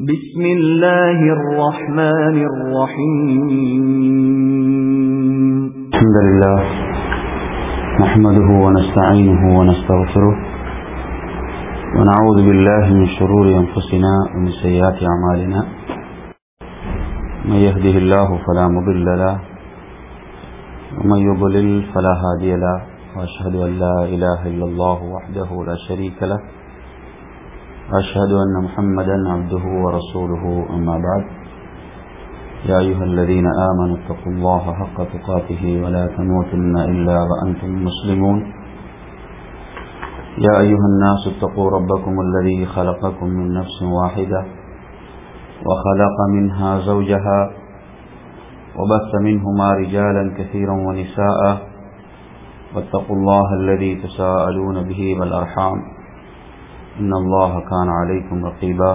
بسم الله الرحمن الرحيم الحمد لله نحمده ونستعينه ونستغفره ونعوذ بالله من شرور أنفسنا ومن سيئات أعمالنا من يهده الله فلا مضل له ومن يضلل فلا هادي له وأشهد أن لا إله إلا الله وحده لا شريك له وأشهد أن محمدا عبده ورسوله أما بعد يا أيها الذين آمنوا اتقوا الله حق تقاته ولا تموتن إلا وأنتم مسلمون يا أيها الناس اتقوا ربكم الذي خلقكم من نفس واحدة وخلق منها زوجها وبث منهما رجالا كثيرا ونساء واتقوا الله الذي تساءلون به والأرحام إن الله كان عليكم رقيبا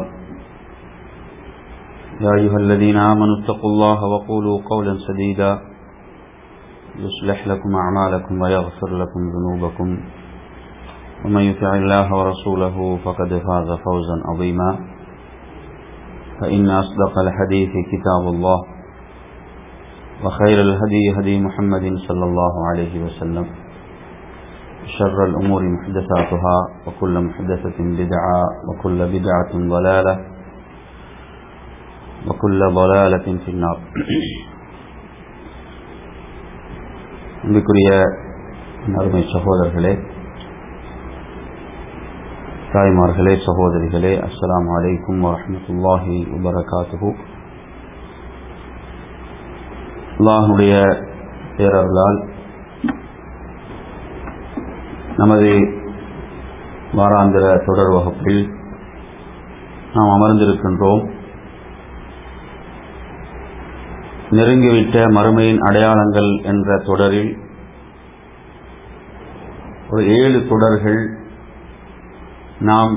يا أيها الذين آمنوا اتقوا الله وقولوا قولا سديدا يصلح لكم أعمالكم ويغفر لكم ذنوبكم ومن يطع الله ورسوله فقد فاز فوزا عظيما فإن أصدق الحديث كتاب الله وخير الهدي هدي محمد صلى الله عليه وسلم شر الأمور محدثاتها وكل محدثة بدعة وكل بدعة ضلالة وكل ضلالة في النار. அன்பிற்குரிய அருமை சகோதரர்களே, தாய்மார்களே, சகோதரிகளே, அஸ்ஸலாமு அலைக்கும் வரஹ்மத்துல்லாஹி வபரகாத்துஹு. அல்லாஹ்வுடைய பேரருளால் நமது வாராந்திர தொடர் வகுப்பில் நாம் அமர்ந்திருக்கின்றோம். நெருங்கிவிட்ட மறுமையின் அடையாளங்கள் என்ற தொடரில் ஒரு 7 தொடர்கள் நாம்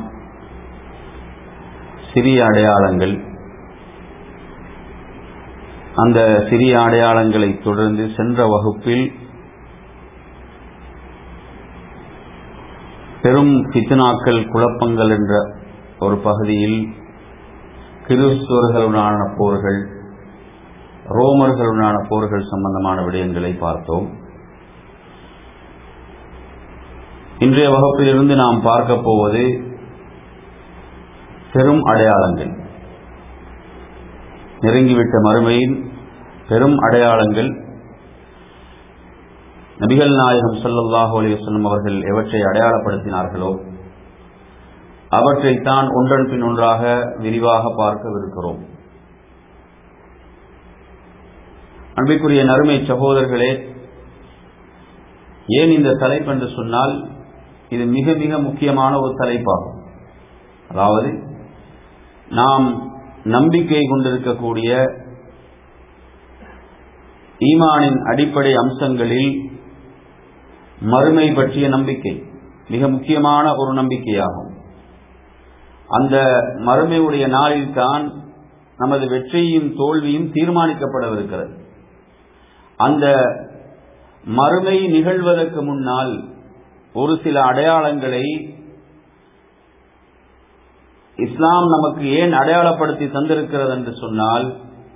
சிறிய அடையாளங்கள், அந்த சிறிய அடையாளங்களை தொடர்ந்து சென்ற வகுப்பில் பெரும் ஃபித்னாக்கள், குழப்பங்கள் என்ற ஒரு பகுதியில் கிறிஸ்துவர்களுடனான போர்கள், ரோமர்களுடனான போர்கள் சம்பந்தமான விடயங்களை பார்த்தோம். இன்றைய வகுப்பிலிருந்து நாம் பார்க்க போவது பெரும் அடையாளங்கள், நெருங்கிவிட்ட மறுமையின் பெரும் அடையாளங்கள். நபிகள் நாயகம் ஸல்லல்லாஹு அலைஹி வஸல்லம் அவர்கள் எவற்றை அடையாளப்படுத்தினார்களோ அவற்றைத்தான் ஒன்றன் பின் ஒன்றாக விரிவாக பார்க்கவிருக்கிறோம். அன்பிற்குரிய நறுமை சகோதரர்களே, ஏன் இந்த தலைப்பு என்று சொன்னால், இது மிக மிக முக்கியமான ஒரு தலைப்பாகும். அதாவது நாம் நம்பிக்கை கொண்டிருக்கக்கூடிய ஈமானின் அடிப்படை அம்சங்களில் மறுமை பற்றிய நம்பிக்கை மிக முக்கியமான ஒரு நம்பிக்கையாகும். அந்த மறுமையுடைய நாளில்தான் நமது வெற்றியும் தோல்வியும் தீர்மானிக்கப்படவிருக்கிறது. அந்த மறுமை நிகழ்வதற்கு முன்னால் ஒரு சில அடையாளங்களை இஸ்லாம் நமக்கு ஏன் அடையாளப்படுத்தி தந்திருக்கிறது என்று சொன்னால்,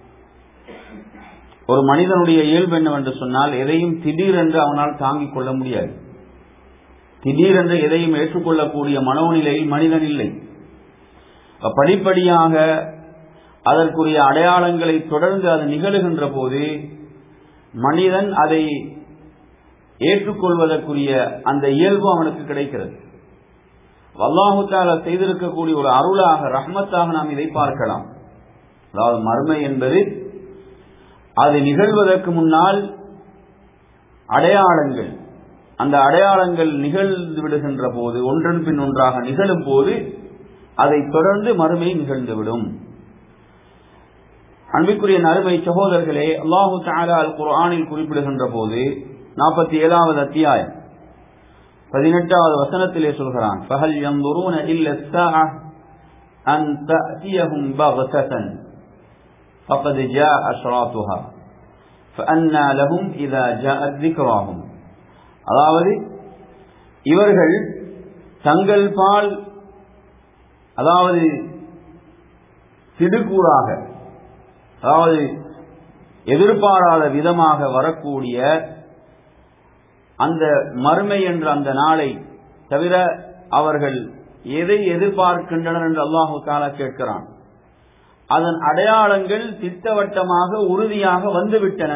ஒரு மனிதனுடைய இயல்பு என்னவென்று சொன்னால், எதையும் திடீரென்று அவனால் தாங்கிக் கொள்ள முடியாது. திடீரென்று எதையும் ஏற்றுக்கொள்ளக்கூடிய மனோநிலையில் மனிதன் இல்லை. படிப்படியாக அதற்குரிய அடையாளங்களை தொடர்ந்து அது நிகழுகின்ற போது மனிதன் அதை ஏற்றுக்கொள்வதற்குரிய அந்த இயல்பு அவனுக்கு கிடைக்கிறது. அல்லாஹ் தஆலா செய்திருக்கக்கூடிய ஒரு அருளாக, ரஹ்மத்தாக நாம் இதை பார்க்கலாம். அதாவது மறுமை என்பது அது நிகழ்வதற்கு முன்னால் அடையாளங்கள், அந்த அடையாளங்கள் நிகழ்ந்து விடுகின்ற போது, ஒன்றன் பின் ஒன்றாக நிகழும் போது அதை தொடர்ந்து மறுமை நிகழ்ந்துவிடும். அன்பிற்குரிய நறுமை சகோதரர்களே, அல்லாஹு தஆலா அல் குர்ஆனில் குறிப்பிடுகின்ற போது 47வது அத்தியாயம் 18வது வசனத்திலே சொல்கிறான், ஃபஹல் யன்துரூன இல்ல ஸாஅ அன் தஅதியஹும் பக்ததன் فقد جاء أشراطها فأنى لهم إذا جاءت ذكراهم. அதாவது இவர்கள் தங்கள் பால், அதாவது திடுக்கூறாக, அதாவது எதிர்பாராத விதமாக வரக்கூடிய அந்த மறுமை என்ற அந்த நாளை தவிர அவர்கள் எதை எதிர்பார்க்கின்றனர் என்று அல்லாஹு தஆலா கேட்கிறான். அதன் அடையாளங்கள் திட்டவட்டமாக உறுதியாக வந்துவிட்டன.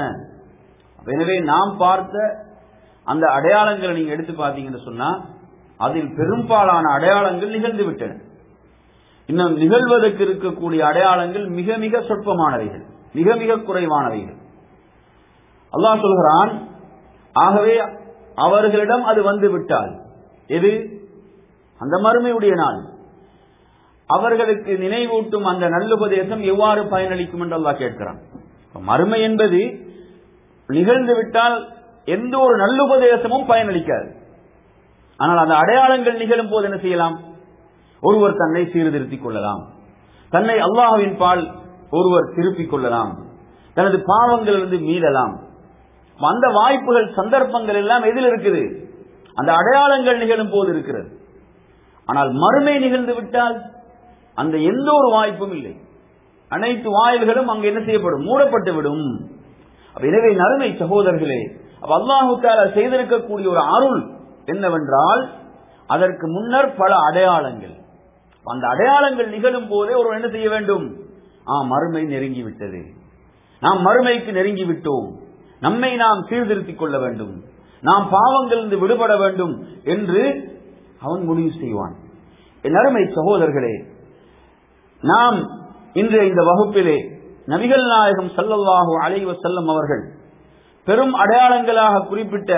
எனவே நாம் பார்த்த அந்த அடையாளங்களை நீங்க எடுத்து பார்த்தீங்கன்னு சொன்னா அதில் பெரும்பாலான அடையாளங்கள் நிகழ்ந்து விட்டன. இன்னும் நிகழ்வதற்கு இருக்கக்கூடிய அடையாளங்கள் மிக மிக சொற்பமானவைகள், மிக மிக குறைவானவைகள். அல்லாஹ் சொல்கிறான், ஆகவே அவர்களிடம் அது வந்துவிட்டால், எது? அந்த மறுமையுடைய நாள், அவர்களுக்கு நினைவூட்டும் அந்த நல்லுபதேசம் எவ்வாறு பயனளிக்கும் என்று அல்லாஹ் கேட்கிறான். மறுமை என்பது நிகழ்ந்து விட்டால் எந்த ஒரு நல்லுபதேசமும் பயனளிக்காது. ஆனால் அந்த அடையாளங்கள் நிகழும் போது என்ன செய்யலாம்? ஒருவர் தன்னை சீர்திருத்திக் கொள்ளலாம், தன்னை அல்லாஹ்வின் பால் ஒருவர் திருப்பிக் கொள்ளலாம், தனது பாவங்களிலிருந்து மீளலாம். அந்த வாய்ப்புகள், சந்தர்ப்பங்கள் எல்லாம் எதில் இருக்குது? அந்த அடையாளங்கள் நிகழும் போது இருக்கிறது. ஆனால் மறுமை நிகழ்ந்து விட்டால் அந்த எந்த ஒரு வாய்ப்பும் இல்லை. அனைத்து வாயில்களும் அங்கு என்ன செய்யப்படும்? மூடப்பட்டு விடும். எனவே நறுமை சகோதரர்களே, அல்லாஹு தஆலா செய்திருக்கக்கூடிய ஒரு அருள் என்னவென்றால் அதற்கு முன்னர் பல அடையாளங்கள். அந்த அடையாளங்கள் நிகழும் போதே ஒரு என்ன செய்ய வேண்டும்? மறுமை நெருங்கிவிட்டது, நாம் மறுமைக்கு நெருங்கி விட்டோம், நம்மை நாம் சீர்திருத்திக் கொள்ள வேண்டும், நாம் பாவங்களிலிருந்து விடுபட வேண்டும் என்று அவன் முடிவு செய்வான். என் அருமை சகோதரர்களே, நாம் இன்றைய இந்த வகுப்பிலே நபிகள் நாயகம் ஸல்லல்லாஹு அலைஹி வஸல்லம் அவர்கள் பெரும் அடையாளங்களாக குறிப்பிட்ட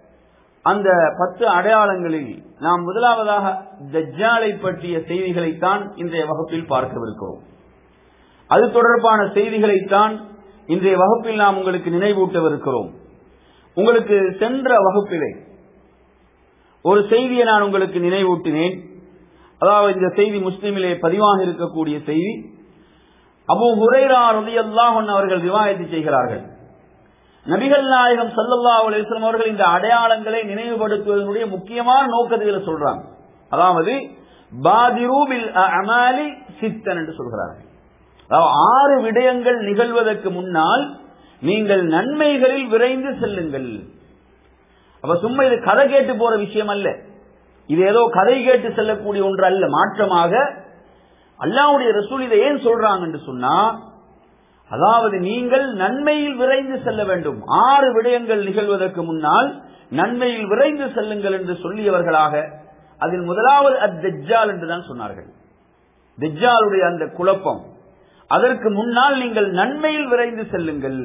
அந்த 10 அடையாளங்களில் நாம் முதலாவதாக தஜ்ஜாலை பற்றிய செய்திகளைத்தான் இன்றைய வகுப்பில் பார்க்கவிருக்கிறோம். அது தொடர்பான செய்திகளைத்தான் இன்றைய வகுப்பில் நாம் உங்களுக்கு நினைவூட்டவிருக்கிறோம். உங்களுக்கு சென்ற வகுப்பிலே ஒரு செய்தியை நான் உங்களுக்கு நினைவூட்டினேன். அதாவது இந்த செய்தி முஸ்லிமிலே பதிவாக இருக்கக்கூடிய செய்தி. அபூ ஹுரைரா ரலியல்லாஹு அன்ஹு அவர்கள் ரிவாயத் செய்கிறார்கள். நபிகள் நாயகம் ஸல்லல்லாஹு அலைஹி வஸல்லம் அவர்கள் இந்த அடையாளங்களை நினைவுபடுத்துவதனுடைய முக்கியமான நோக்கத்தை சொல்றாங்க. அதாவது பாதிரு பில் அமாலி சித்தன் என்று சொல்கிறார்கள். அதாவது 6 விடயங்கள் நிகழ்வதற்கு முன்னால் நீங்கள் நன்மைகளில் விரைந்து செல்லுங்கள். அப்ப சும்மா இது கதை கேட்டு போற விஷயம் அல்ல, இது ஏதோ கதை கேட்டு செல்லக்கூடிய ஒன்று அல்ல. மாற்றமாக அல்லாஹ்வுடைய ரசூல் இதை ஏன் சொல்றாங்க என்று சொன்னா, அதாவது நீங்கள் நன்மையில் விரைந்து செல்ல வேண்டும். 6 விடயங்கள் நிகழ்வதற்கு முன்னால் நன்மையில் விரைந்து செல்லுங்கள் என்று சொல்லியவர்களாக அதில் முதலாவது அத்-தஜ்ஜால் என்றுதான் சொன்னார்கள். தஜ்ஜாலுடைய அந்த குழப்பம், அதற்கு முன்னால் நீங்கள் நன்மையில் விரைந்து செல்லுங்கள்.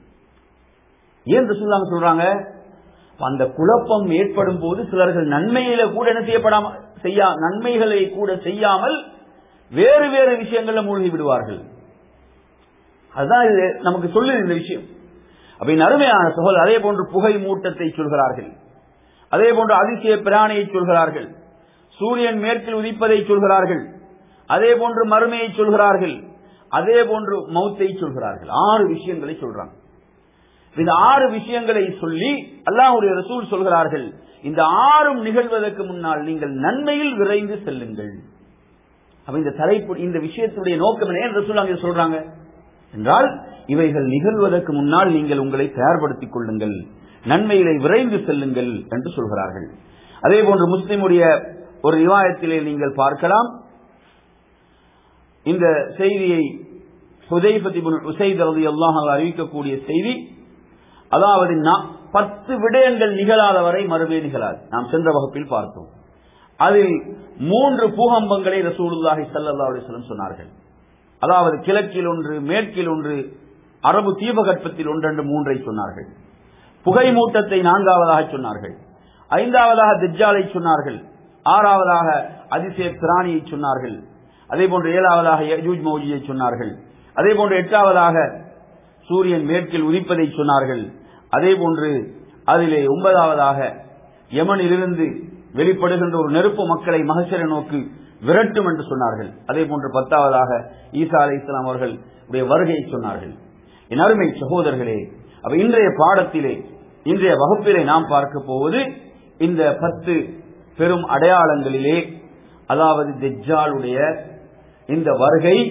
ஏன் ரசூலுல்லாஹ் சொல்றாங்க? அந்த குழப்பம் ஏற்படும் போது சிலர்கள் நன்மையில கூட என்ன நன்மைகளை கூட செய்யாமல் வேறு வேறு விஷயங்கள்ல மூழ்கி விடுவார்கள். அதுதான் இது நமக்கு சொல்லுது இந்த விஷயம். அப்ப அருமையான சகோதரர், அதே போன்று புகை மூட்டத்தை சொல்கிறார்கள், அதே போன்று அதிசய பிராணியை சொல்கிறார்கள், சூரியன் மேற்கில் உதிப்பதை சொல்கிறார்கள், அதே போன்று மறுமையை சொல்கிறார்கள், அதே போன்று மௌத்தை சொல்கிறார்கள். 6 விஷயங்களை சொல்றாங்க. இந்த 6 விஷயங்களை சொல்லி அல்லாஹ்வுடைய ரசூல் சொல்கிறார்கள், இந்த 6 நிகழ்வதற்கு முன்னால் நீங்கள் நன்மையில் விரைந்து செல்லுங்கள். அப்ப இந்த தலைப்பு, இந்த விஷயத்துடைய நோக்கம் என்ன ரசூல் அங்கே சொல்றாங்க என்றால், இவைகள் நிகழ்வதற்கு முன்னால் நீங்கள் உங்களை தயார்படுத்திக் கொள்ளுங்கள், நன்மையிலே விரைந்து செல்லுங்கள் என்று சொல்கிறார்கள். அதே போன்று முஸ்லிமுடைய ஒரு ரிவாயத்திலே நீங்கள் பார்க்கலாம். இந்த செய்தியை ஹுதைஃபா இப்னு உஸைத் ரலியல்லாஹு அன்ஹு அறிவிக்கக்கூடிய செய்தி. அதாவது 10 விடயங்கள் நிகழாத வரை மறுமை நிகழாது. நாம் சென்ற வகுப்பில் பார்த்தோம். அதில் 3 பூகம்பங்களை ரசூலுல்லாஹி ஸல்லல்லாஹு அலைஹி வஸல்லம் சொன்னார்கள். அதாவது கிழக்கில் ஒன்று, மேற்கில் ஒன்று, அரபு தீபகற்பத்தில் ஒன்று என்று 3ஐ சொன்னார்கள். புகை மூட்டத்தை 4ஆவதாக சொன்னார்கள். 5ஆவதாக தஜ்ஜாலை சொன்னார்கள். 6ஆவதாக அதிசய பிராணியை சொன்னார்கள். அதே போன்று 7ஆவதாக யஜூஜ் மௌஜூஜை சொன்னார்கள். அதே போன்று 8ஆவதாக சூரியன் மேற்கில் உதிப்பதை சொன்னார்கள். அதே போன்று அதிலே 9ஆவதாக யமனிலிருந்து வெளிப்படுகின்ற ஒரு நெருப்பு மக்களை மஹ்ஷரை நோக்கி விரட்டும் என்று சொன்னார்கள். அதே போன்று 10ஆவதாக ஈசா அலைஹிஸ்ஸலாம் அவர்கள் வருகையை சொன்னார்கள். என் அருமை சகோதரர்களே, அப்ப இன்றைய பாடத்திலே, இன்றைய வகுப்பிலே நாம் பார்க்க போவது இந்த 10 பெரும் அடையாளங்களிலே, அதாவது தஜ்ஜாலுடைய இந்த வருகை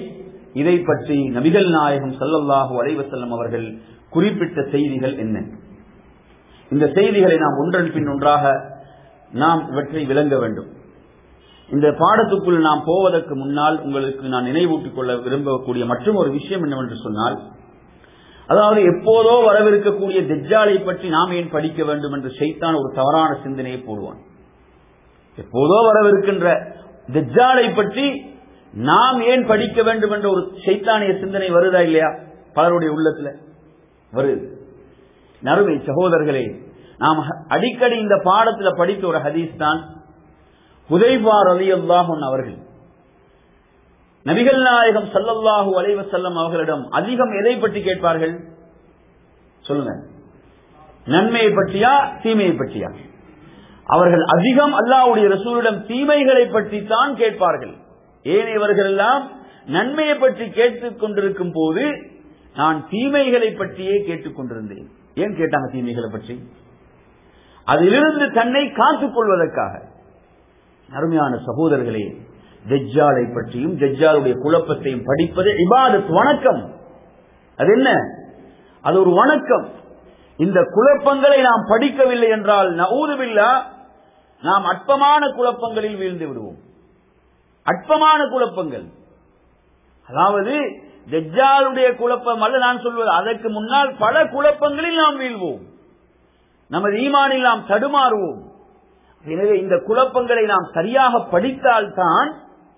இதை பற்றி நபிகள் நாயகம் ஸல்லல்லாஹு அலைஹி வஸல்லம் அவர்கள் குறிப்பிட்ட செய்திகள் என்ன? இந்த செய்திகளை நாம் ஒன்றன் பின் ஒன்றாக நாம் இவற்றை விளங்க வேண்டும். இந்த பாடத்துக்குள் நாம் போவதற்கு முன்னால் உங்களுக்கு நான் நினைவூட்டிக் கொள்ள விரும்பக்கூடிய மற்றும் ஒரு விஷயம் என்னவென்று சொன்னால், அதாவது எப்போதோ வரவிருக்கக்கூடிய தஜ்ஜாலை பற்றி நாம் ஏன் படிக்க வேண்டும் என்று ஷைத்தான் ஒரு தவறான சிந்தனையை போடுவான். எப்போதோ வரவிருக்கின்ற தஜ்ஜாலை பற்றி நாம் ஏன் படிக்க வேண்டும் என்ற ஒரு ஷைத்தானிய சிந்தனை வருதா இல்லையா? பலருடைய உள்ளத்துல வருது. நறுமை சகோதரர்களே, நாம் அடிக்கடி இந்த பாடத்தில் படித்த ஒரு ஹதீஸ் தான் ஹுதைபா ரலியல்லாஹு அன்ஹு அவர்கள் நபிகள் நாயகம் ஸல்லல்லாஹு அலைஹி வஸல்லம் அவர்களிடம் அதிகம் எதை பற்றி கேட்பார்கள் சொல்லுங்க? நன்மையை பற்றியா தீமையை பற்றியா? அவர்கள் அதிகம் அல்லாஹ்வுடைய ரசூலிடம் தீமைகளை பற்றி தான் கேட்பார்கள். ஏனையவர்கள் எல்லாம் நன்மையை பற்றி கேட்டுக் கொண்டிருக்கும் போது நான் தீமைகளை பற்றியே கேட்டுக் கொண்டிருந்தேன். ஏன் கேட்டாங்க தீமைகளை பற்றி? அதிலிருந்து தன்னை காத்துக் கொள்வதற்காக. அருமையான சகோதரர்களே, தஜ்ஜாலை பற்றியும் தஜ்ஜாலுடைய குழப்பத்தையும் படிப்பது இபாதத், வணக்கம். அது என்ன? அது ஒரு வணக்கம். இந்த குழப்பங்களை நாம் படிக்கவில்லை என்றால் நஊது பில்லாஹ் நாம் அற்பமான குழப்பங்களில் வீழ்ந்து விடுவோம். அற்பமான குழப்பங்கள், அதாவது தஜ்ஜாலுடைய குழப்பம் அல்ல நான் சொல்வது, அதற்கு முன்னால் பல குழப்பங்களில் நாம் வீழ்வோம். நமது ஈமானில் நாம் தடுமாறுவோம். எனவே இந்த குழப்பங்களை நாம் சரியாக படித்தால்தான்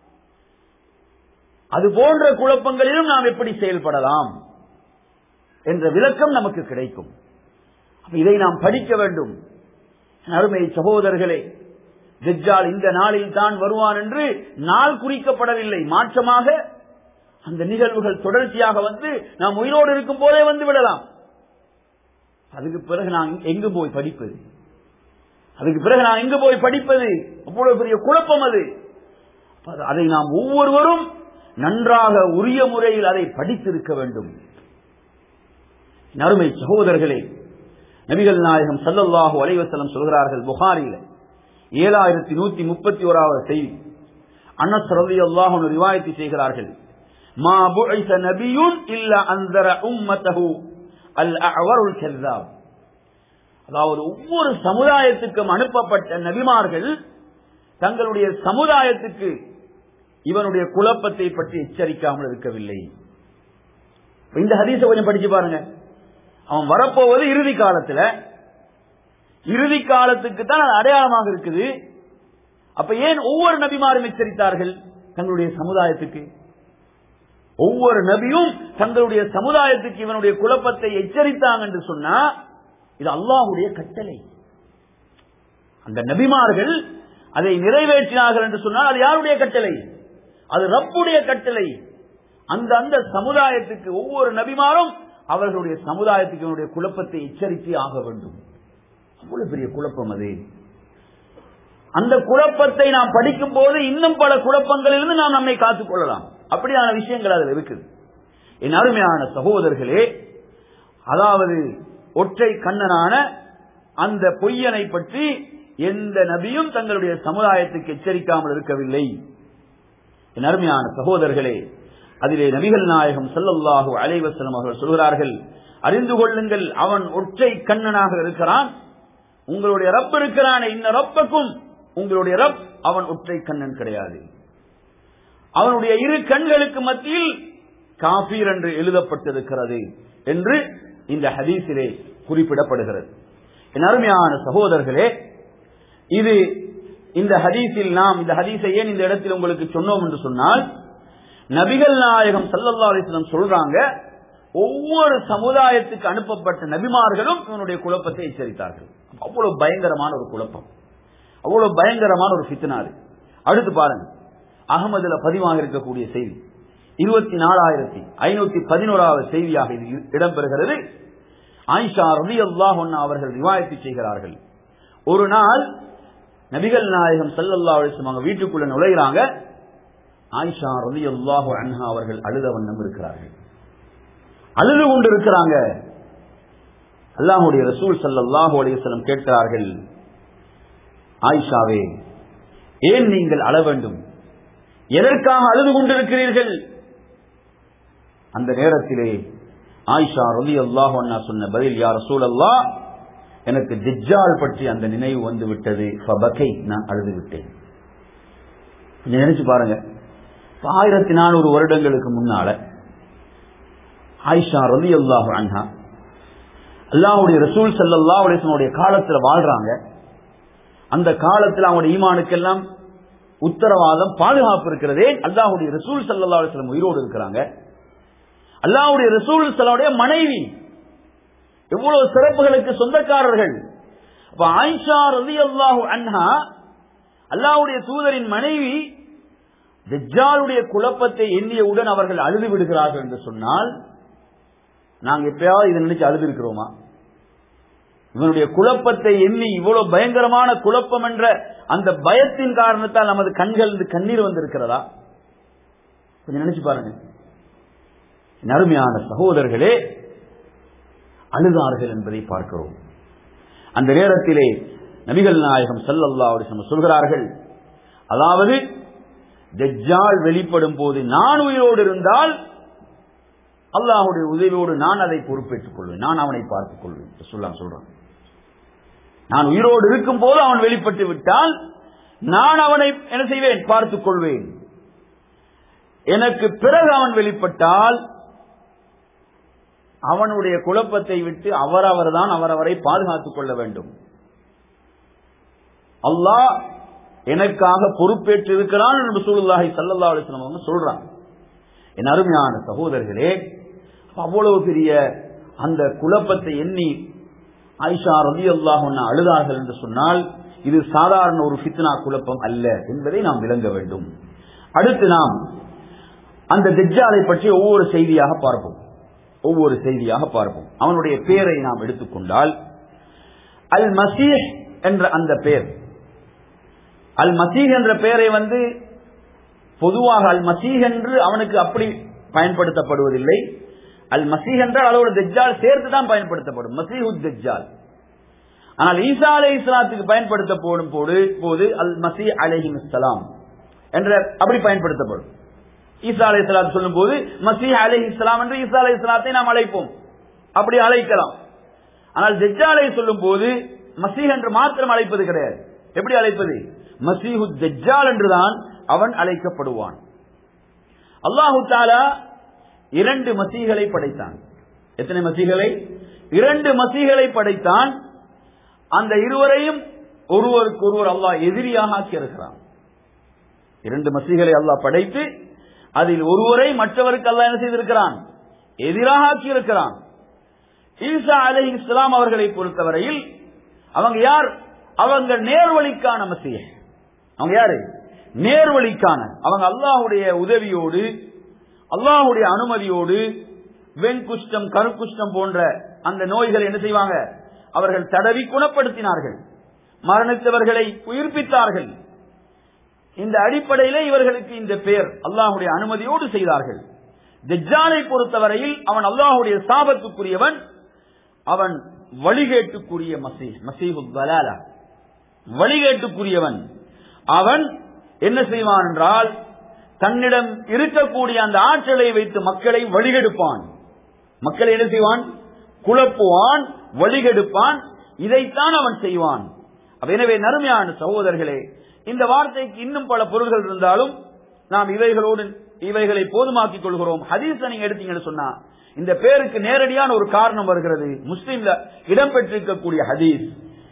அது போன்ற குழப்பங்களிலும் நாம் எப்படி செயல்படலாம் என்ற விளக்கம் நமக்கு கிடைக்கும். இதை நாம் படிக்க வேண்டும். அருமை சகோதரர்களே, தஜ்ஜால் இந்த நாளில் தான் வருவான் என்று நாள் குறிக்கப்படவில்லை. மாற்றமாக அந்த நிகழ்வுகள் தொடர்ச்சியாக வந்து நாம் உயிரோடு இருக்கும் போதே வந்து விடலாம். அதுக்கு பிறகு நான் எங்கு போய் படிப்பது? அவ்வளவு பெரிய குழப்பம் அது. அதை நாம் ஒவ்வொருவரும் நன்றாக உரிய முறையில் அதை படித்திருக்க வேண்டும். அருமை சகோதரர்களே, நபிகள் நாயகம் ஸல்லல்லாஹு அலைஹி வஸல்லம் சொல்கிறார்கள், புகாரியில 7131வது செய்தி, அனஸ் ரலியல்லாஹு அன்ஹு ரிவாயத் செய்கிறார்கள், மா புஇஸ நபியுன் இல்லா அன்ஸர உம்மத்தஹு அல் அஅவருல் கذاب. அதாவது ஒவ்வொரு சமுதாயத்துக்கும் அனுப்பப்பட்ட நபிமார்கள் தங்களுடைய சமுதாயத்துக்கு இவனுடைய குழப்பத்தை பற்றி எச்சரிக்காமல் இருக்கவில்லை. இந்த ஹதீஸை கொஞ்சம் படிச்சு பாருங்க. அவன் வரப்போவது இறுதி காலத்துக்கு தான் அது அடையாளமாக இருக்குது. அப்ப ஏன் ஒவ்வொரு நபிமாரும் எச்சரித்தார்கள் தங்களுடைய சமுதாயத்துக்கு? ஒவ்வொரு நபியும் தங்களுடைய சமுதாயத்துக்கு இவனுடைய குழப்பத்தை எச்சரித்தாங்க என்று சொன்னா இது அல்லாஹ்வுடைய கட்டளை. அந்த நபிமார்கள் அதை நிறைவேற்றினார்கள் என்று சொன்னால் அது யாருடைய கட்டளை? அது ரப்புடைய கட்டளை. அந்த சமுதாயத்துக்கு ஒவ்வொரு நபிமாரும் அவர்களுடைய சமுதாயத்துக்கு இவனுடைய குழப்பத்தை எச்சரித்து ஆக வேண்டும். அவ்வளவு பெரிய குழப்பம் அது. அந்த குழப்பத்தை நாம் படிக்கும் போது இன்னும் பல குழப்பங்களிலிருந்து நாம் நம்மை காத்துக் கொள்ளலாம். அப்படியான விஷயங்கள் அதில் இருக்குது. என் அருமையான சகோதரர்களே, அதாவது ஒற்றை கண்ணனான அந்த பொய்யனை பற்றி எந்த நபியும் தங்களுடைய சமுதாயத்துக்கு எச்சரிக்காமல் இருக்கவில்லை. என் அருமையான சகோதரர்களே, அதிலே நபிகள் நாயகம் ஸல்லல்லாஹு அலைஹி வஸல்லம் அவர்கள் சொல்கிறார்கள், அறிந்து கொள்ளுங்கள், அவன் ஒற்றை கண்ணனாக இருக்கிறான். உங்களுடைய ரப் இருக்கிறானே, இந்த ரப்புக்கும் உங்களுடைய ரப் அவன் ஒற்றை கண்ணன் கிடையாது. அவனுடைய இரு கண்களுக்கு மத்தியில் காஃபீர் என்று எழுதப்பட்டிருக்கிறது என்று இந்த ஹதீஸிலே குறிப்பிடப்படுகிறது. என் அருமையான சகோதரர்களே, இது இந்த ஹதீஸில் நாம் இந்த ஹதீஸை ஏன் இந்த இடத்தில் உங்களுக்கு சொன்னோம் என்று சொன்னால், நபிகள் நாயகம் ஸல்லல்லாஹு அலைஹி வஸல்லம் சொல்றாங்க, ஒவ்வொரு சமுதாயத்துக்கு அனுப்பப்பட்ட நபிமார்களும் இவனுடைய குழப்பத்தை எச்சரித்தார்கள். அவ்வளவு பயங்கரமான ஒரு குழப்பம், அவ்வளவு பயங்கரமான ஒரு ஃபித்னா. அடுத்து பாருங்க, அகமதுல பதிவாக இருக்கக்கூடிய செய்தி 24511வது செய்தியாக இது இடம்பெறுகிறது. ஆயிஷா ரலியல்லாஹு அன்ஹா அவர்கள் ரிவாயத் செய்கிறார்கள், ஒரு நாள் நபிகள் நாயகம் ஸல்லல்லாஹு அலைஹி வஸல்லம் வீட்டுக்குள்ள நுழைகிறாங்க. ஆயிஷா ரலியல்லாஹு அன்ஹா அவர்கள் அழுத வண்ணம் இருக்கிறார்கள், அழுது கொண்டிருக்கிறாங்க. அல்லாஹ்வுடைய ரசூல் ஸல்லல்லாஹு அலைஹி வஸல்லம் கேட்கிறார்கள், ஆயிஷாவே, ஏன் நீங்கள் அழ வேண்டும்? எதற்காக அழுது கொண்டிருக்கிறீர்கள்? அந்த நேரத்திலே ஆயிஷா ரலியல்லாஹு அன்ஹா சொன்ன பதில், யா ரசூலல்லாஹ், எனக்கு தஜ்ஜால் பற்றி அந்த நினைவு வந்து விட்டது. ஃபபகை, நான் அழுது விட்டேன். கொஞ்சம் நினைச்சு பாருங்க, 1400 வருடங்களுக்கு முன்னால ஆயிஷா ரலியல்லாஹு அன்ஹா அல்லாஹ்வுடைய ரசூல் ஸல்லல்லாஹு அலைஹி வஸல்லம் காலத்துல வாழ்றாங்க. அந்த காலத்துல அவங்களுடைய ஈமானுக்கெல்லாம் உத்தரவாதம், பாதுகாப்பு இருக்கிறதே. அல்லாஹ்வுடைய ரசூல் ஸல்லல்லாஹு அலைஹி வஸல்லம் உயிரோடு இருக்கிறாங்க. அல்லாஹ்வுடைய ரசூல் ஸல்லல்லாஹு மனைவி எவ்வளவு சிறப்புகளுக்கு சொந்தக்காரர்கள். அப்ப ஆயிஷா ரலியல்லாஹு அன்ஹா அல்லாஹ்வுடைய தூதரின் மனைவி தஜ்ஜாலுடைய குழப்பத்தை எண்ணியவுடன் அவர்கள் அழுது விடுகிறார்கள் என்று சொன்னால், நாங்க எப்பயாவது இதை நினைச்சு அழுது இருக்கிறோமா? இவனுடைய குழப்பத்தை எண்ணி, இவ்வளவு பயங்கரமான குழப்பம் என்ற அந்த பயத்தின் காரணத்தால் நமது கண்கள் கண்ணீர் வந்திருக்கிறதா? கொஞ்சம் நினைச்சு பாருங்க. அருமையான சகோதரர்களே, அழுதார்கள் என்பதை பார்க்கிறோம். அந்த நேரத்திலே நபிகள் நாயகம் ஸல்லல்லாஹு அலைஹி வஸல்லம் சொல்கிறார்கள், அதாவது தஜ்ஜால் வெளிப்படும் போது நான் உயிரோடு இருந்தால் அல்லாஹ்வுடைய உதவியோடு நான் அதை பொறுப்பேற்றுக் கொள்வேன், நான் அவனை பார்த்துக் கொள்வேன் சொல்றான். நான் உயிரோடு இருக்கும் போது அவன் வெளிப்பட்டு விட்டால் நான் அவனை என்ன செய்வேன்? பார்த்துக் கொள்வேன். எனக்கு பிறகு அவன் வெளிப்பட்டால் அவனுடைய குழப்பத்தை விட்டு அவரவர் தான் அவரவரை பாதுகாத்துக் கொள்ள வேண்டும். அல்லாஹ் எனக்காக பொறுப்பேற்று இருக்கிறான் என்று ரசூலுல்லாஹி ஸல்லல்லாஹு அலைஹி வஸல்லம் சொல்றான். என் அருமையான சகோதரர்களே, அவ்வளவு பெரிய அந்த குழப்பத்தை எண்ணி ஆயிஷா ரலியல்லாஹு அன்ஹா அழுதார்கள் என்று சொன்னால், இது சாதாரண ஒரு ஃபித்னா குழப்பம் அல்ல என்பதை நாம் விளங்க வேண்டும். அடுத்து நாம் அந்த தஜ்ஜாலை பற்றி ஒவ்வொரு செய்தியாக பார்ப்போம். அவனுடைய பெயரை நாம் எடுத்துக்கொண்டால், அல் மசீஹ் என்ற அந்த பெயர், அல் மசீஹ் என்ற பெயரை பொதுவாக அல் மசீஹ் என்று அவனுக்கு அப்படி பயன்படுத்தப்படுவதில்லை. அல் மசீஹ் என்றால் அதோட தஜ்ஜால் சேர்த்து தான் பயன்படுத்தப்படும், மசீஹுத் தஜ்ஜால். ஆனால் ஈசா அலைஹிஸ்ஸலாத்துக்கு பயன்படுத்தப்படும் போது அல் மசீஹ் அலைஹிஸ்ஸலாம் என்ற அப்படி பயன்படுத்தப்படும். ஈசா அலைஹிஸ்ஸலாம் சொல்லும் போது மசீஹ் அலைஹிஸ்ஸலாம் என்று ஈசா அலைஹிஸ்ஸலாத்தை நாம் அழைப்போம், அப்படி அழைக்கலாம். ஆனால் தஜ்ஜாலை சொல்லும் போது மசீஹ் என்று மாத்திரம் அழைப்பது கிடையாது. எப்படி அழைப்பது? மசீஹுத் தஜ்ஜால் என்றுதான் அவன் அழைக்கப்படுவான். அல்லாஹு தஆலா 2 மசீஹ்களை படைத்தான். எத்தனை மசீஹ்களை? 2 மசீஹ்களை படைத்தான். அந்த இருவரையும் ஒருவருக்கு ஒருவர் அல்லாஹ் எதிரியாக ஆக்கி இருக்கிறான். 2 மசீஹ்களை அல்லாஹ் படைத்து அதில் ஒருவரை மற்றவருக்கு அல்லாஹ் என்ன செய்திருக்கிறான்? எதிராக ஆக்கி இருக்கிறான். ஈசா அலைஹிஸ்ஸலாம் அவர்களை பொறுத்தவரையில் அவங்க யார்? அவங்க நேர்வழிக்கான மசீஹ். அவங்க யாரு? நேர்வழிக்கான. அவங்க அல்லாஹ்வுடைய உதவியோடு, அல்லாஹ்வுடைய அனுமதியோடு வெண்குஷ்டம், கருக்குஷ்டம் போன்ற அந்த நோய்களை என்ன செய்வாங்க? அவர்கள் தடவி குணப்படுத்தினார்கள், மரணித்தவர்களை உயிர்ப்பித்தார்கள். இந்த அடிப்படையிலே இவர்களுக்கு இந்த பெயர் அல்லாஹ்வுடைய அனுமதியோடு செய்தார்கள். தஜ்ஜாலை பொறுத்தவரையில் அவன் அல்லாஹ்வுடைய சாபத்துக்குரியவன், அவன் வழிகேட்டுக்குரிய மசீஹ், மசீஹுத் தலாலா, வழிகேட்டுக்குரியவன். அவன் என்ன செய்வான் என்றால், தன்னிடம் இருக்கக்கூடிய அந்த ஆற்றலை வைத்து மக்களை வழிகெடுப்பான். மக்களை என்ன செய்வான்? குழப்புவான், வழிகெடுப்பான். இதைத்தான் அவன் செய்வான். எனவே நறுமையான சகோதரர்களே, இந்த வார்த்தைக்கு இன்னும் பல பொருள்கள் இருந்தாலும் நாம் இவைகளை போதுமாக்கிக் கொள்கிறோம். ஹதீஸ் நீங்க எடுத்தீங்கன்னு சொன்னா இந்த பேருக்கு நேரடியான ஒரு காரணம் வருகிறது. முஸ்லிம்ல இடம்பெற்றிருக்கக்கூடிய ஹதீஸ்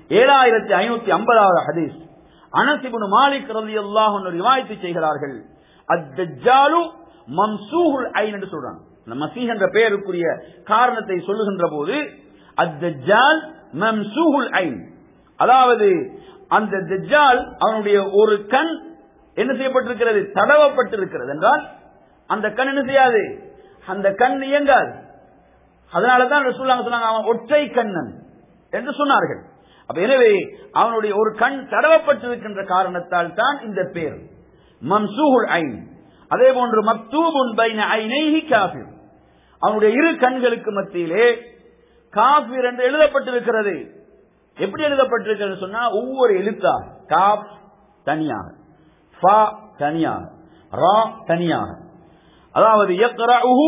7550வது ஹதீஸ். அனஸ் இப்னு மாலிக் ரலியல்லாஹு அன்ஹு ரிவாயத் செய்கிறார்கள், அத்-தஜ்ஜாலு மம்சூஹுல் ஐன் என்று சொல்றாங்க. மசீஹ் என்ற பெயருக்குரிய காரணத்தை சொல்லுகின்ற போது அத்-தஜ்ஜால் மம்சூஹுல் ஐன், அதாவது அந்த தஜ்ஜால் அவனுடைய ஒரு கண் என்ன செய்யப்பட்டிருக்கிறது? தடவப்பட்டிருக்கிறது என்றால் அந்த கண் என்ன செய்யாது? அந்த கண் இயங்காது. அதனாலதான் ரசூலுல்லாஹி சொன்னாங்க அவன் ஒற்றை கண்ணன் என்று சொன்னார்கள். எனவே அவனுடைய ஒரு கண் தடவப்பட்டிருக்கின்ற காரணத்தால் தான் இந்த பெயர் மம்சூஹுல் ஐன். அதே போன்று மக்தூபுன் பைன ஐனைஹி காஃபிர், அவனுடைய இரு கண்களுக்கு மத்தியிலே காஃபிர் என்று எழுதப்பட்டிருக்கிறது. எப்படி எழுதப்பட்டிருக்கிறது சொன்னா, ஒவ்வொரு எழுத்தா காப் தனியாக, ஃபா தனியாக, ரா தனியாக, அதாவது யக்ரஉஹு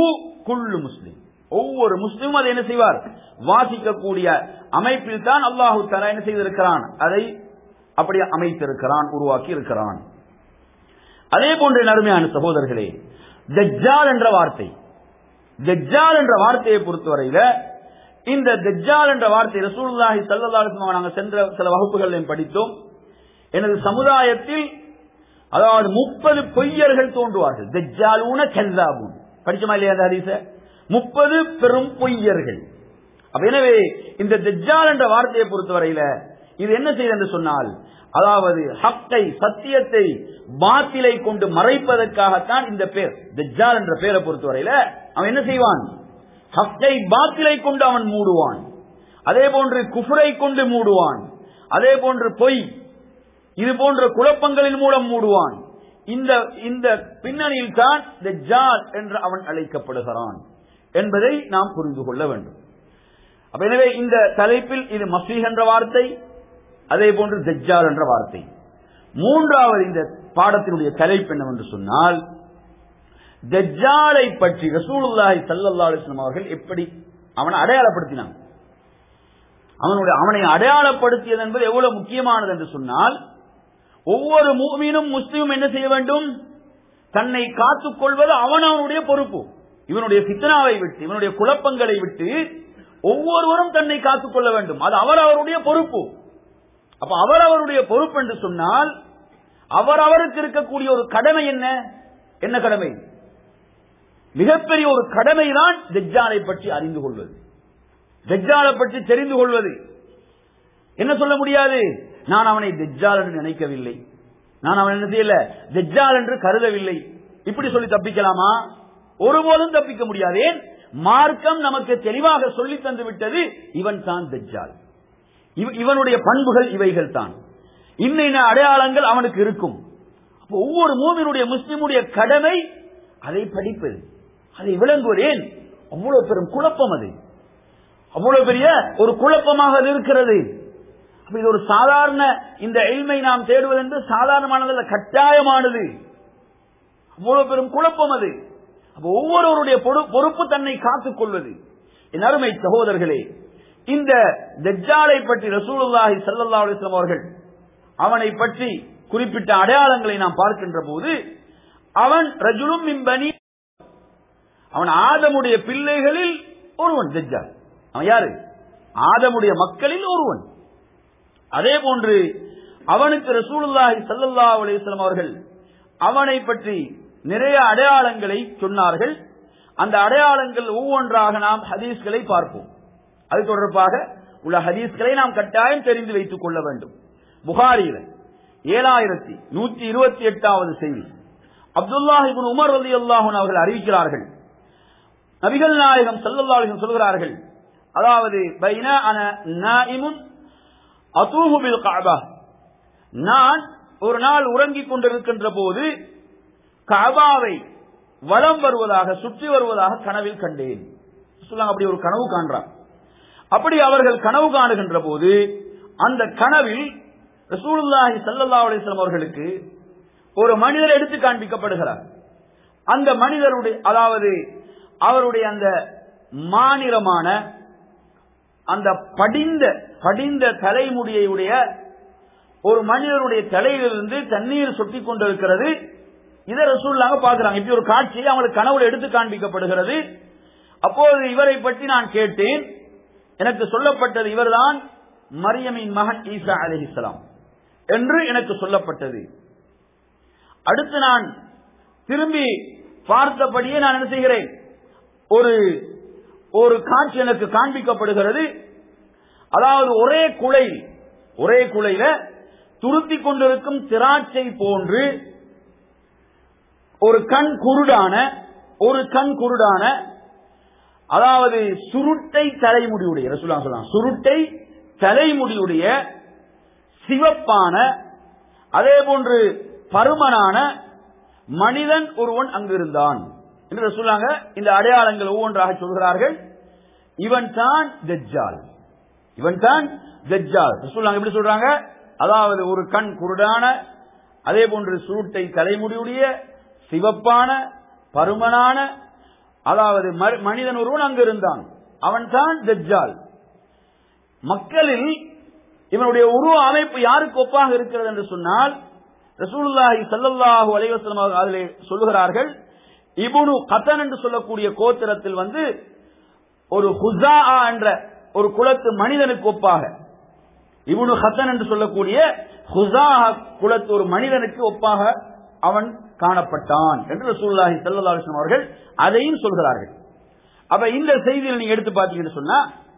குல்லு முஸ்லிம், ஒவ்வொரு முஸ்லிமும் அதை என்ன செய்வார், வாசிக்கக்கூடிய அமைப்பில் தான் அல்லாஹு தஆலா என்ன செய்திருக்கிறான், அதை அப்படி அமைத்திருக்கிறான், உருவாக்கி இருக்கிறான். அதே போன்ற அருமையான சகோதரர்களே, தஜ்ஜால் என்ற வார்த்தை, தஜ்ஜால் என்ற வார்த்தையை பொறுத்தவரையில இந்த தஜ்ஜால் என்ற வார்த்தை ரசூலுல்லாஹி ஸல்லல்லாஹு அலைஹி வஸல்லம் நாங்கள் சென்ற சில வகுப்புகளில் படித்தோம். எனது சமுதாயத்தில் அதாவது 30 பொய்யர்கள் தோன்றுவார்கள். தஜ்ஜாலூன கல்லாபூன் படிச்சமா இல்லையா அந்த ஹதீஸ? 30 பெரும் பொய்யர்கள். அப்ப எனவே இந்த தஜ்ஜால் என்ற வார்த்தையை பொறுத்தவரையில இது என்ன செய்யுது என்று சொன்னால், அதாவது ஹக்கை, சத்தியத்தை பாத்திலை கொண்டு மறைப்பதற்காகத்தான் இந்த பேர். தஜ்ஜால் என்ற பேரை பொறுத்தவரையில அவன் என்ன செய்வான், ஹக்கை பாத்திலை கொண்டு அவன் மூடுவான், அதே போன்று குஃப்ரை கொண்டு மூடுவான், அதே போன்று பொய் இது போன்ற குழப்பங்களின் மூலம் மூடுவான். இந்த பின்னணியில் தான் தஜ்ஜால் என்று அவன் அழைக்கப்படுகிறான் என்பதை நாம் புரிந்து கொள்ள வேண்டும். அப்ப எனவே இந்த தலைப்பில் இது மஸீஹ் என்ற வார்த்தை, அதே போன்று தஜ்ஜால் என்ற வார்த்தை. மூன்றாவது இந்த பாடத்தினுடைய தலைப்பு என்னவென்று சொன்னால், தஜ்ஜாலை பற்றி ரசூலுல்லாஹி ஸல்லல்லாஹு அலைஹி வஸல்லம் அவர்கள் எப்படி அவனை அடையாளப்படுத்தினாங்க. அவனை அடையாளப்படுத்தியது என்பது எவ்வளவு முக்கியமானது என்று சொன்னால், ஒவ்வொரு முஃமினும் முஸ்லிமும் என்ன செய்ய வேண்டும், தன்னை காத்துக் கொள்வது அவனுடைய பொறுப்பு. இவனுடைய ஃபித்னாவை விட்டு, இவனுடைய குழப்பங்களை விட்டு ஒவ்வொருவரும் தன்னை காத்துக் கொள்ள வேண்டும். அது அவருடைய பொறுப்பு. அப்ப அவருடைய பொறுப்பு என்று சொன்னால் அவருக்கு இருக்கக்கூடிய ஒரு கடமை என்ன கடமை? மிகப்பெரிய ஒரு கடமை தான் தஜ்ஜாலை பற்றி அறிந்து கொள்வது, தஜ்ஜாலை பற்றி தெரிந்து கொள்வது. என்ன சொல்ல முடியாது, நான் அவனை தஜ்ஜால் என்று நினைக்கவில்லை, நான் அவன் என்ன செய்யல தஜ்ஜால் என்று கருதவில்லை, இப்படி சொல்லி தப்பிக்கலாமா? ஒருபோதும் தப்பிக்க முடியாது. ஏன்? மார்க்கம் நமக்கு தெளிவாக சொல்லி தந்து விட்டது, இவன் தான் தஜ்ஜால், இவனுடைய பண்புகள் இவைகள் தான், இன்ன அடையாளங்கள் அவனுக்கு இருக்கும். ஒவ்வொரு மூமினுடைய முஸ்லிமுடைய கடமை அதை படிப்பது, அதை விளங்குவது. ஏன்? அவ்வளவு பெரும் குழப்பம், அது அவ்வளவு பெரிய ஒரு குழப்பமாக இருக்கிறது. இது ஒரு சாதாரண, இந்த இல்மை நாம் தேடுவது என்று சாதாரணமானது, கட்டாயமானது, அவ்வளவு பெரும் குழப்பம் அது. ஒவ்வொருவருடைய பொறுப்பு தன்னை காத்துக் கொள்வது. என் அருமை சகோதரர்களே, இந்த தஜ்ஜாலை பற்றி ரசூலுல்லாஹி ஸல்லல்லாஹு அலைஹி வஸல்லம் அவர்கள் அவனை பற்றி குறிப்பிட்ட அடையாளங்களை நாம் பார்க்கின்ற போது, அவன் ரஜுலும் மின் பனி, அவன் ஆதமுடைய பிள்ளைகளில் ஒருவன். தஜ்ஜால் அவன் யாரு? ஆதமுடைய மக்களில் ஒருவன். அதே போன்று அவனுக்கு ரசூலுல்லாஹி ஸல்லல்லாஹு அலைஹி வஸல்லம் அவர்கள் அவனை பற்றி நிறைய அடையாளங்களை சொன்னார்கள். அந்த அடையாளங்கள் ஒவ்வொன்றாக நாம் ஹதீஸ்களை பார்ப்போம். அது தொடர்பாக உள்ள ஹதீஸ்களை நாம் கட்டாயம் தெரிந்து வைத்துக் கொள்ள வேண்டும். புகாரியில 7128வது செய்தி, அப்துல்லாஹ் இப்னு உமர் ரலியல்லாஹு அன்ஹு அவர்கள் அறிவிக்கிறார்கள், நபிகள் நாயகம் ஸல்லல்லாஹு அலைஹி வஸல்லம் சொல்கிறார்கள், அதாவது பைனா அன நாயிமுன் அதூஹு பில் கஅபா, நான் ஒரு நாள் உறங்கிக் கொண்டிருக்கின்ற போது கஅபாவை வலம் வருவதாக, சுற்றி வருவதாக கனவில் கண்டேன். அப்படி ஒரு கனவு காண்றான். அப்படி அவர்கள் கனவு காணுகின்ற போது அந்த கனவில் ரசூலுல்லாஹி ஸல்லல்லாஹு அலைஹி வஸல்லம் அவர்களுக்கு ஒரு மனிதர் எடுத்து காண்பிக்கப்படுகிறார். அந்த மனிதருடைய, அதாவது அவருடைய அந்த மாநிலமான அந்த படிந்த தலைமுடியுடைய ஒரு மனிதருடைய தலையிலிருந்து தண்ணீர் சொட்டிக் கொண்டிருக்கிறது. இதை ரசூலுல்லாஹ் பார்க்கிறாங்க. இப்படி ஒரு காட்சியை அவங்களுக்கு கனவுல எடுத்து காண்பிக்கப்படுகிறது. அப்போது இவரை பற்றி நான் கேட்டேன். எனக்கு சொல்லப்பட்டது இவர்தான் மரியமின் மகன் ஈசா அலைஹிஸ்ஸலாம் என்று எனக்கு சொல்லப்பட்டது. அடுத்து நான் திரும்பி பார்த்தபடியே நான் என்ன செய்கிறேன், ஒரு காட்சி எனக்கு காண்பிக்கப்படுகிறது. அதாவது ஒரே குலையில துருத்தி கொண்டிருக்கும் திராட்சை போன்று ஒரு கண் குருடான அதாவது சுருட்டை தலைமுடியுடைய, ரசூலுல்லாஹ் சொல்லலாம், சுருட்டை தலைமுடியுடைய சிவப்பான அதே போன்று பருமனான மனிதன் ஒருவன் அங்கிருந்தான் என்று ரசூலுல்லாஹ் இந்த அடையாளங்கள் ஒவ்வொன்றாக சொல்கிறார்கள். இவன் தான் தஜ்ஜால். ரசூலுல்லாஹ் எப்படி சொல்றாங்க, அதாவது ஒரு கண் குருடான அதே போன்று சுருட்டை தலைமுடியுடைய சிவப்பான பருமனான அதாவது மனிதன் ஒருவன் அங்கு இருந்தான், அவன் தான் தஜ்ஜால். மக்களில் இவனுடைய உருவ அமைப்பு யாருக்கு ஒப்பாக இருக்கிறது என்று சொன்னால், ரசூலுல்லாஹி ஸல்லல்லாஹு அலைஹி வஸல்லம் அவர்கள் அதிலே சொல்லுகிறார்கள், இப்னு கதன் என்று சொல்லக்கூடிய கோத்திரத்தில் ஒரு ஹுஸா என்ற ஒரு குலத்து மனிதனுக்கு ஒப்பாக, இப்னு கதன் என்று சொல்லக்கூடிய ஹுஸா குலத்து ஒரு மனிதனுக்கு ஒப்பாக அவன் காணப்பட்டான் என்று ரசூலுல்லாஹி ஸல்லல்லாஹு அலைஹி வஸல்லம் அவர்கள் அதையும் சொல்கிறார்கள். அப்ப இந்த செய்தியில் நீங்க எடுத்து பார்த்தீங்கன்னு சொன்னா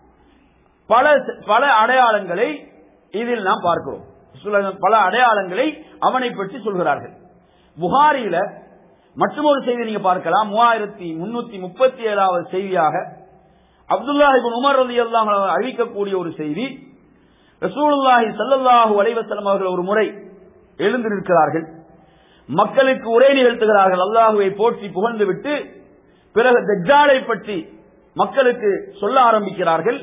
பல அடையாளங்களை இதில் நாம் பார்க்கிறோம். பல அடையாளங்களை அவனை பற்றி சொல்கிறார்கள். புகாரியில மற்றொரு செய்தி நீங்க பார்க்கலாம். 3337வது செய்தியாக அப்துல்லாஹ் இப்னு உமர் ரலியல்லாஹு அன்ஹு அறிவிக்கக்கூடிய ஒரு செய்தி. ரசூலுல்லாஹி ஸல்லல்லாஹு அலைஹி வஸல்லம் அவர்கள் ஒரு முறை எழுந்து நிற்கிறார்கள், மக்களுக்கு உரை நிகழ்த்துகிறார்கள், அல்லாஹுவை போற்றி புகழ்ந்து விட்டு பிறகு தஜ்ஜாலை பற்றி மக்களுக்கு சொல்ல ஆரம்பிக்கிறார்கள்.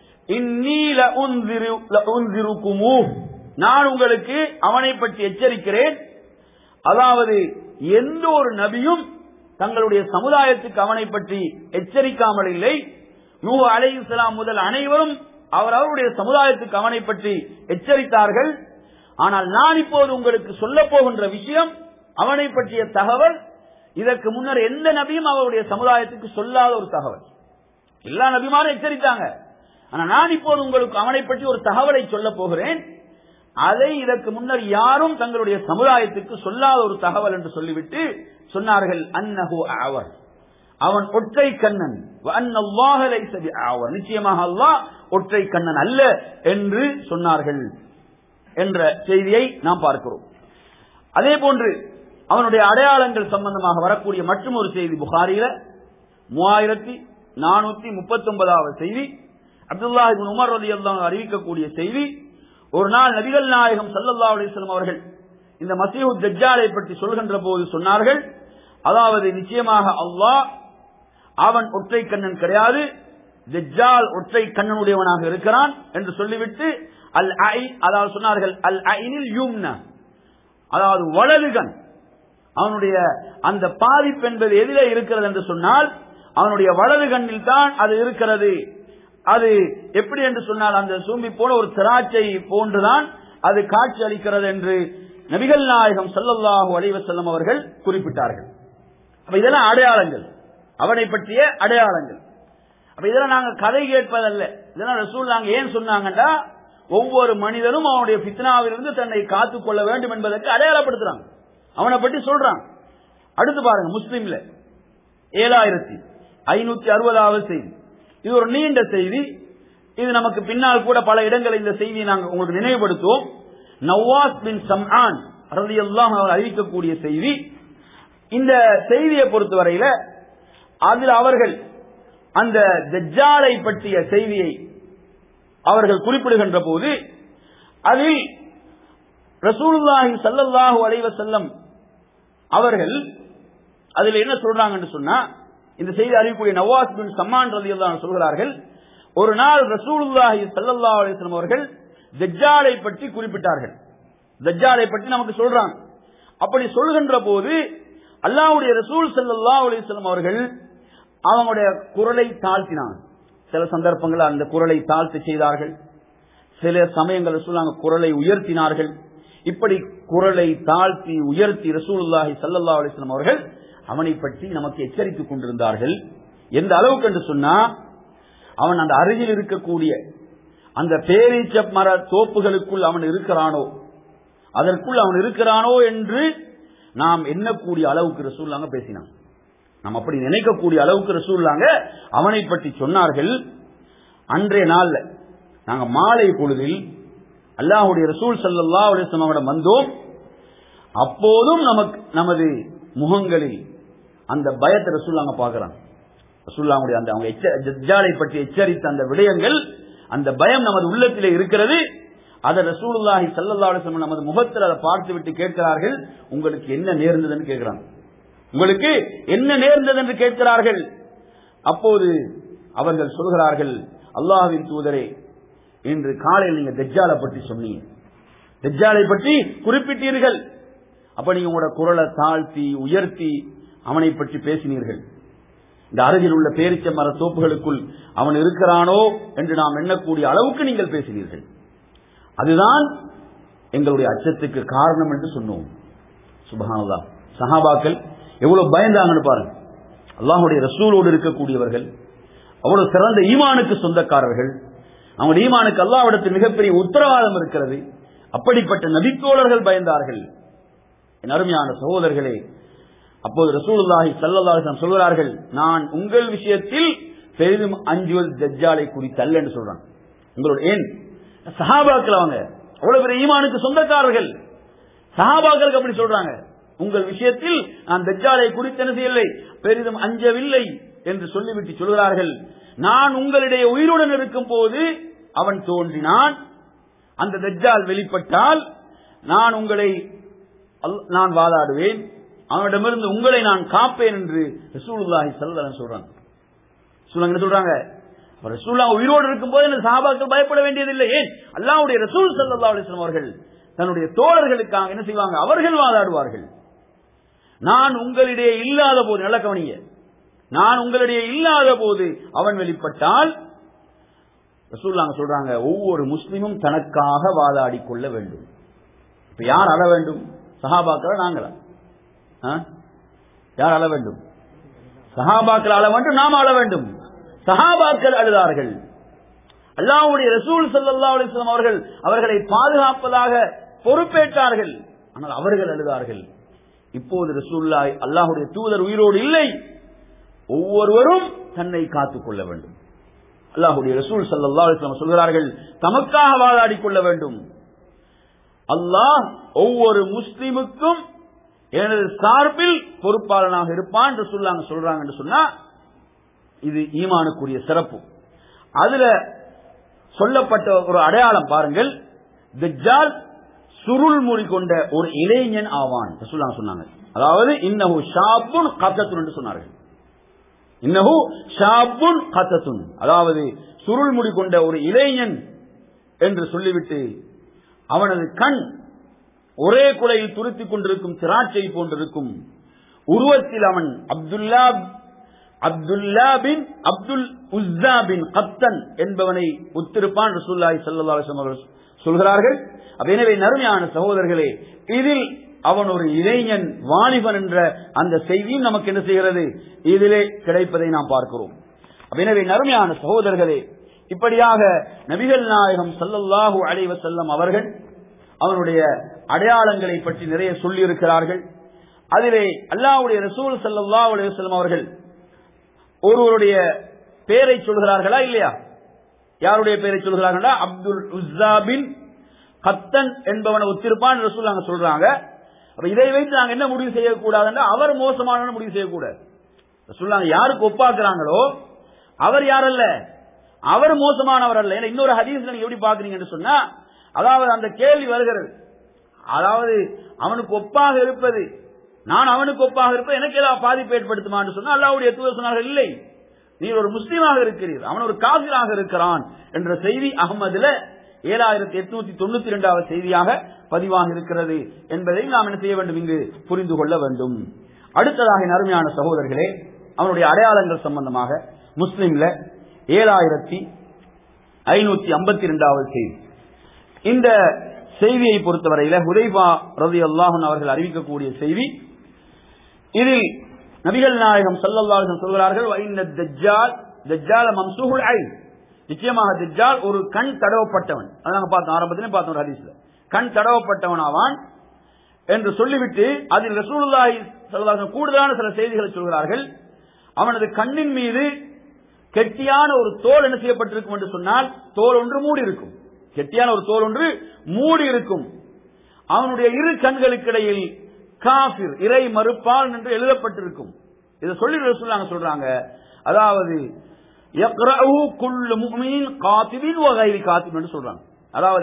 நான் உங்களுக்கு அவனை பற்றி எச்சரிக்கிறேன். அதாவது எந்த ஒரு நபியும் தங்களுடைய சமுதாயத்துக்கு அவனை பற்றி எச்சரிக்காமல் இல்லை. நூஹ் அலைஹிஸ்ஸலாம் முதல் அனைவரும் அவருடைய சமுதாயத்துக்கு அவனை பற்றி எச்சரித்தார்கள். ஆனால் நான் இப்போது உங்களுக்கு சொல்ல போகின்ற விஷயம், அவனை பற்றிய தகவல் இதற்கு முன்னர் எந்த நபியும் அவருடைய சமுதாயத்துக்கு சொல்லாத ஒரு தகவல். எல்லா நபிமாரும் எச்சரித்தாங்க, ஆனா நான் இப்போது உங்களுக்கு அவனை பற்றி ஒரு தகவலை சொல்ல போகிறேன், அதை இதற்கு முன்னர் யாரும் தங்களுடைய சமுதாயத்துக்கு சொல்லாத ஒரு தகவல் என்று சொல்லிவிட்டு சொன்னார்கள், அன்னஹு அவர், அவன் ஒற்றை கண்ணன், வஅன்னல்லாஹ லைஸ பிஅவர், நிச்சயமாக அல்லாஹ் ஒற்றை கண்ணன் அல்ல என்று சொன்னார்கள் என்ற செய்தியை நாம் பார்க்கிறோம். அதே போன்று அவனுடைய அடையாளங்கள் சம்பந்தமாக வரக்கூடிய மற்றும் ஒரு செய்தி புகாரியில 3439வது செய்தி, அப்துல்லாஹ் இப்னு உமர் ரலியல்லாஹு அன்ஹு அறிவிக்கக்கூடிய செய்தி. ஒரு நாள் நபிகள் நாயகம் ஸல்லல்லாஹு அலைஹி வஸல்லம் அவர்கள் இந்த மஸீஹு தஜ்ஜாலை பற்றி சொல்கின்ற போது சொன்னார்கள், அதாவது நிச்சயமாக அல்லாஹ் அவன் ஒற்றை கண்ணன் கிடையாது, தஜ்ஜால் ஒற்றை கண்ணனுடையவனாக இருக்கிறான் என்று சொல்லிவிட்டு அல் ஐன், அதாவது சொன்னார்கள் அல் ஐனில் யும்னா, அதாவது வலது கண், அவனுடைய அந்த பாதிப்பு என்பது எதிலே இருக்கிறது என்று சொன்னால் அவனுடைய வலது கண்ணில் தான் அது இருக்கிறது. அது எப்படி என்று சொன்னால் அந்த சூம்பி போன ஒரு திராட்சை போன்றுதான் அது காட்சி அளிக்கிறது என்று நபிகள் நாயகம் ஸல்லல்லாஹு அலைஹி வஸல்லம் அவர்கள் குறிப்பிட்டார்கள். அப்ப இதெல்லாம் அடையாளங்கள், அவனை பற்றிய அடையாளங்கள். அப்ப இதெல்லாம் நாங்க கதை கேட்பதல்ல, இதெல்லாம் ரசூல் நாங்க ஏன் சொன்னாங்கன்னா, ஒவ்வொரு மனிதனும் அவனுடைய ஃபித்னாவிலிருந்து தன்னை காத்துக் கொள்ள வேண்டும் என்பதற்கு அடையாளப்படுத்துறாங்க, அவனை பற்றி சொல்றாங்க. அடுத்து பாருங்க, முஸ்லிம்ல 7560வது செய்தி. இது ஒரு நீண்ட செய்தி, இது நமக்கு பின்னால் கூட பல இடங்களில் இந்த செய்தியை நாங்கள் உங்களுக்கு நினைவுபடுத்துவோம். நவாஸ் பின் சம்ஆன் ரலியல்லாஹு அன்ஹு அறிவிக்கக்கூடிய செய்தி. இந்த செய்தியை பொறுத்தவரையில அதில் அவர்கள் அந்த தஜ்ஜாலை பற்றிய செய்தியை அவர்கள் குறிப்பிடுகின்ற போது அதில் ரசூலுல்லாஹி ஸல்லல்லாஹு அலைஹி வஸல்லம் அவர்கள் அதில் என்ன சொல்றாங்கன்னு சொன்னா, இந்த செய்தி அறிவிக்கூடிய நவாஸ் பின் சம்ஆன் ரலியல்லாஹு அன்ஹு சொல்கிறார்கள், ஒரு நாள் ரசூலுல்லாஹி ஸல்லல்லாஹு அலைஹி வஸல்லம் அவர்கள் தஜ்ஜாலை பற்றி குறிப்பிட்டார்கள். தஜ்ஜாலை பற்றி நமக்கு சொல்றாங்க. அப்படி சொல்கின்ற போது அல்லாஹ்வுடைய ரசூல் ஸல்லல்லாஹு அலைஹி வஸல்லம் அவர்கள் அவங்களுடைய குரலை தாழ்த்தினாங்க. சில சந்தர்ப்பங்கள் அந்த குரலை தாழ்த்தி செய்தார்கள், சில சமயங்கள் ரசூலுல்லாஹி குரலை உயர்த்தினார்கள். இப்படி குரலை தாழ்த்தி உயர்த்தி ரசூலுல்லாஹி ஸல்லல்லாஹு அலைஹி வஸல்லம் அவர்கள் அவனை பற்றி நமக்கு எச்சரித்துக் கொண்டிருந்தார்கள். எந்த அளவுக்கு என்று சொன்னா, அவன் அந்த அருகில் இருக்கக்கூடிய அந்த பேரீச்ச மர தோப்புகளுக்குள் அவன் இருக்கிறானோ, அதற்குள் அவன் இருக்கிறானோ என்று நாம் எண்ணக்கூடிய அளவுக்கு ரசூலுல்லாஹ் பேசினாங்க. நாம் அப்படி நினைக்கக்கூடிய அளவுக்கு ரசூலுல்லாஹ் அவனை பற்றி சொன்னார்கள். அன்றைய நாள்ல நாங்க மாலை பொழுதில் அல்லாஹ்வுடைய ரசூல் ஸல்லல்லாஹு அலைஹி வஸல்லம் வந்தோம். அப்போதும் நமது முகங்களில் அந்த பயத்தை ரசூலுல்லாஹ் பார்க்கறாங்க. ரசூலுல்லாஹ்வுடைய அந்த அவங்க தஜ்ஜாலை பற்றி எச்சரித்த அந்த விடயங்கள், அந்த பயம் நமது உள்ளத்திலே இருக்கிறது. அதை ரசூலுல்லாஹி ஸல்லல்லாஹு அலைஹி வஸல்லம் நமது முகத்தில் அதை பார்த்துவிட்டு கேட்கிறார்கள், உங்களுக்கு என்ன நேர்ந்ததுன்னு கேட்கிறாங்க. உங்களுக்கு என்ன நேர்ந்தது என்று கேட்கிறார்கள். அப்போது அவர்கள் சொல்கிறார்கள், அல்லாஹ்வின் தூதரே, இன்று காலையில் நீங்க தஜ்ஜாலை பற்றி சொன்னீங்க, தஜ்ஜாலை பற்றி குறிப்பிட்டீர்கள். அப்ப நீங்க உங்களோட குரலை தாழ்த்தி உயர்த்தி அவனை பற்றி பேசினீர்கள். இந்த அருகில் உள்ள பேரிச்ச மர தோப்புகளுக்குள் அவன் இருக்கிறானோ என்று நாம் எண்ணக்கூடிய அளவுக்கு நீங்கள் பேசினீர்கள். அதுதான் எங்களுடைய அச்சத்துக்கு காரணம் என்று சொன்னோம். சுப்ஹானல்லாஹ். சஹாபாக்கள் எவ்வளவு பயந்தாங்கன்னு பாருங்க. அல்லாஹ்வுடைய ரசூலோடு இருக்கக்கூடியவர்கள், அவ்வளவு சிறந்த ஈமானுக்கு சொந்தக்காரர்கள், அவங்க ஈமானுக்கு அல்லாஹ்விடத்தில் மிகப்பெரிய உத்தரவாதம் இருக்கிறது. அப்படிப்பட்ட நபித்தோழர்கள் பயந்தார்கள். என் அருமையான சகோதரர்களே, அப்போது ரசூலுல்லாஹி ஸல்லல்லாஹு அலைஹி வஸல்லம் சொல்கிறார்கள், நான் உங்கள் விஷயத்தில் பெரிதும் அஞ்சுவது தஜ்ஜாலை குறித்து அல்ல என்று சொல்றாங்க. உங்களோட ஏன் சஹாபாக்கள் அவங்க அவ்வளவு பெரிய ஈமானுக்கு சொந்தக்காரர்கள், சஹாபாக்களுக்கு அப்படி சொல்றாங்க, உங்கள் விஷயத்தில் நான் தஜ்ஜாலை குறித்து என்ன செய்யவில்லை, பெரிதும் அஞ்சவில்லை என்று சொல்லிவிட்டு சொல்கிறார்கள், நான் உங்களிடையே உயிருடன் இருக்கும் போது அவன் தோன்றினான், அந்த தஜ்ஜால் வெளிப்பட்டால் நான் வாதாடுவேன், அவனிடமிருந்து உங்களை நான் காப்பேன் என்று ரசூலுல்லாஹி ஸல்லல்லாஹு அலைஹி வஸல்லம் சொல்றாங்க. ரசூலுல்லாஹ் உயிரோடு இருக்கும் போது இந்த சஹாபாக்கள் பயப்பட வேண்டியதில்லை. ஏன்? அல்லாஹ்வுடைய ரசூல் ஸல்லல்லாஹு அலைஹி வஸல்லம் அவர்கள் தன்னுடைய தோழர்களுக்காக என்ன செய்வாங்க, அவர்கள் வாதாடுவார்கள். நான் உங்களிடையே இல்லாத போது, நல்ல கவனிங்க, நான் உங்களிடையே இல்லாத போது அவன் வெளிப்பட்டால் ரசூலுல்லாஹ் சொல்றாங்க, ஒவ்வொரு முஸ்லிமும் தனக்காக வாதாடி கொள்ள வேண்டும். இப்ப யார் அழ வேண்டும்? சஹாபாக்கள் நாங்களா? யார் அழ வேண்டும்? சஹாபாக்கள் அழ வேண்டும், நாம் அழ வேண்டும். சஹாபாக்கள் அழுதார்கள். அல்லாஹ்வுடைய ரசூல் ஸல்லல்லாஹு அலைஹி வஸல்லம் அவர்கள் அவர்களை பாதுகாப்பதாக பொறுப்பேற்றார்கள். ஆனால் அவர்கள் அழுதார்கள். இப்போது ரசூலுல்லாஹி அல்லாஹ்வுடைய தூதர் உயிரோடு இல்லை, ஒவ்வொருவரும் தன்னை காத்துக் கொள்ள வேண்டும். அல்லாஹ்வுடைய ரசூல் ஸல்லல்லாஹு அலைஹி வஸல்லம் சொல்கிறார்கள், தமக்காக வாதாடி கொள்ள வேண்டும். அல்லாஹ் ஒவ்வொரு முஸ்லிமுக்கும் எனது சார்பில் பொறுப்பாளனாக இருப்பான் என்று சொல்றாங்க என்று சொன்னா, இது ஈமானுக்குரிய சிறப்பு. அதுல சொல்லப்பட்ட ஒரு அடையாளம் பாருங்கள், தஜ்ஜால் சுருள் மொழி கொண்ட ஒரு இளைஞன் ஆவான் சொன்னாங்க. அதாவது இன்னஹு ஷாபுன் கத்தத்துன் என்று சொன்னார்கள். இன்னஹு ஷாபுன் கத்தத்துன், அதாவது சுருள் முடி கொண்ட ஒரு இளைஞன் என்று சொல்லிவிட்டு, அவனது கண் ஒரே குலையில் துருத்திக் கொண்டிருக்கும் திராட்சை போன்றிருக்கும், உருவத்தில் அவன் அப்துல்லா பின் அப்துல் உஸ்ஸா பின் கத்தன் என்பவனை ஒத்திருப்பான் ரசூலுல்லாஹி ஸல்லல்லாஹு அலைஹி வஸல்லம் சொல்கிறார்கள். எனவே நறுமையான சகோதரர்களே, இதில் அவன் ஒரு இளைஞன், வாலிபன் என்ற அந்த செய்தியும் நமக்கு என்ன செய்கிறது, இதிலே கிடைப்பதை நாம் பார்க்கிறோம். எனவே நறுமையான சகோதரர்களே, இப்படியாக நபிகள் நாயகம் ஸல்லல்லாஹு அலைஹி வஸல்லம் அவர்கள் அவனுடைய அடையாளங்களை பற்றி நிறைய சொல்லி இருக்கிறார்கள். அதிலே அல்லாஹ்வுடைய ரசூல் ஸல்லல்லாஹு அலைஹி வஸல்லம் அவர்கள் ஒருவருடைய பெயரை சொல்கிறார்களா இல்லையா? யாருடைய பெயரை சொல்கிறார்களா? அப்துல் உஸ்ஸா பின் கத்தன் என்பவனை ஒத்திருப்பான் ரசூலுல்லாஹ் சொல்றாங்க. அப்ப இதை வைத்து நாங்க என்ன முடிவு செய்யக்கூடாதுன்னா, அவர் மோசமான முடிவு செய்யக்கூடாது. ரசூலுல்லாஹ் யாருக்கு ஒப்பாக்குறாங்களோ அவர் யாரல்ல, அவர் மோசமானவர் அல்ல. ஏன்னா இன்னொரு ஹதீஸ்ல நீங்க எப்படி பாக்குறீங்கன்னு சொன்னா, அதாவது அந்த கேள்வி வருகிறது, அதாவது அவனுக்கு ஒப்பாக இருப்பது, நான் அவனுக்கு ஒப்பாக இருப்பது எனக்கு ஏதாவது பாதிப்பு ஏற்படுத்துமான்னு சொன்னா, அல்லாஹ்வுடைய தூதர் சொன்னார்கள், இல்லை, நீ ஒரு முஸ்லீமாக இருக்கிறீர், அவன் ஒரு காஃபிராக இருக்கிறான் என்ற செய்தி அஹ்மதுல 7892வது செய்தியாக பதிவாக இருக்கிறது என்பதை நாம் என்ன செய்ய வேண்டும், இங்கு புரிந்து கொள்ள வேண்டும். அடுத்ததாக அருமையான சகோதரர்களே, அவனுடைய அடையாளங்கள் சம்பந்தமாக முஸ்லிம்ல 7552வது செய்தி. இந்த செய்தியை பொறுத்தவரையில ஹுதைபா ரலியல்லாஹு அன்ஹு அவர்கள் அறிவிக்கக்கூடிய செய்தி. இதில் நபிகள் நாயகம் ஸல்லல்லாஹு அலைஹி வஸல்லம் சொல்கிறார்கள், வஇன்ன தஜ்ஜால் மம்சூஹுல் ஐன், நிச்சயமாக தஜ்ஜால் ஒரு கண் தடவப்பட்டவன். அதான் பார்த்தோம், ஆரம்பத்திலே பார்த்தோம் ஒரு ஹதீஸ்ல, கண் தடவப்பட்டவன் ஆவான் என்று சொல்லிவிட்டு அதில் ரசூலுல்லாஹி ஸல்லல்லாஹு அலைஹி வஸல்லம் கூடுதலான சில செய்திகளை சொல்கிறார்கள். அவனது கண்ணின் மீது கெட்டியான ஒரு தோல் என்ன செய்யப்பட்டிருக்கும் என்று சொன்னால், தோல் ஒன்று மூடி இருக்கும், கெட்டியான ஒரு தோல் ஒன்று மூடி இருக்கும். அவனுடைய இரு கண்களுக்கு இடையில் காஃபிர், இறை மறுப்பாளன் என்று எழுதப்பட்டிருக்கும். இதை சொல்லி ரசூலுல்லாஹ் சொல்றாங்க, அதாவது யக்ரஉ குல்லு முஃமினின் காத்திபின் வ கைரி காத்திபின் என்று சொல்றாங்க. அதாவது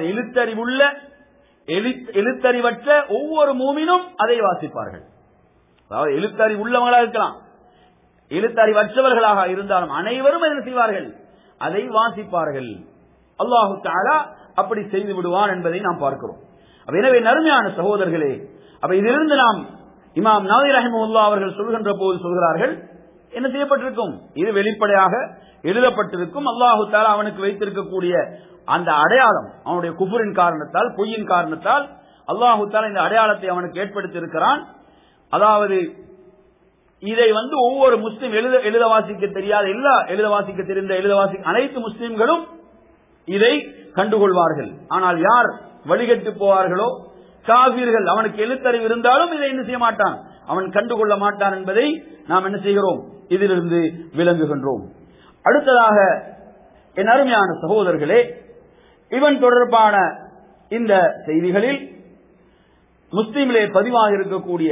எழுத்தறிவற்ற ஒவ்வொரு மூமினும் அதை வாசிப்பார்கள். அதாவது எழுத்தறிவுள்ளவங்களாக இருக்கலாம், எழுத்தறிவற்றவர்களாக இருந்தாலும் அனைவரும் என்ன செய்வார்கள், அதை வாசிப்பார்கள். அல்லாஹு தஆலா அப்படி செய்து விடுவான் என்பதை நாம் பார்க்கிறோம். எனவே நறுமையான சகோதரர்களே, அப்ப இதிலிருந்து நாம் இமாம் நவவி ரஹிமஹுல்லாஹ் அவர்கள் சொல்கின்ற போது சொல்கிறார்கள், என்ன செய்யப்பட்டிருக்கும், இது வெளிப்படையாக எழுதப்பட்டிருக்கும். அல்லாஹு தஆலா அவனுக்கு வைத்திருக்கக்கூடிய அந்த அடையாளம், அவனுடைய குஃபரின் காரணத்தால், பொய்யின் காரணத்தால் அல்லாஹு தஆலா இந்த அடையாளத்தை அவனுக்கு ஏற்படுத்தி இருக்கிறான். அதாவது இதை ஒவ்வொரு முஸ்லிம் எழுத வாசிக்க தெரியாத, எழுத வாசிக்க தெரிந்த அனைத்து முஸ்லிம்களும் இதை கண்டுகொள்வார்கள். ஆனால் யார் வழிகட்டு போவார்களோ, காஃபிர்கள், அவனுக்கு எழுத்தறிவு இருந்தாலும் இதை என்ன செய்ய மாட்டான், அவன் கண்டுகொள்ள மாட்டான் என்பதை நாம் என்ன செய்கிறோம், இதிலிருந்து விளங்குகின்றோம். அடுத்ததாக என் அருமையான சகோதரர்களே, இவன் தொடர்பான இந்த செய்திகளில் முஸ்லிமிலே பதிவாக இருக்கக்கூடிய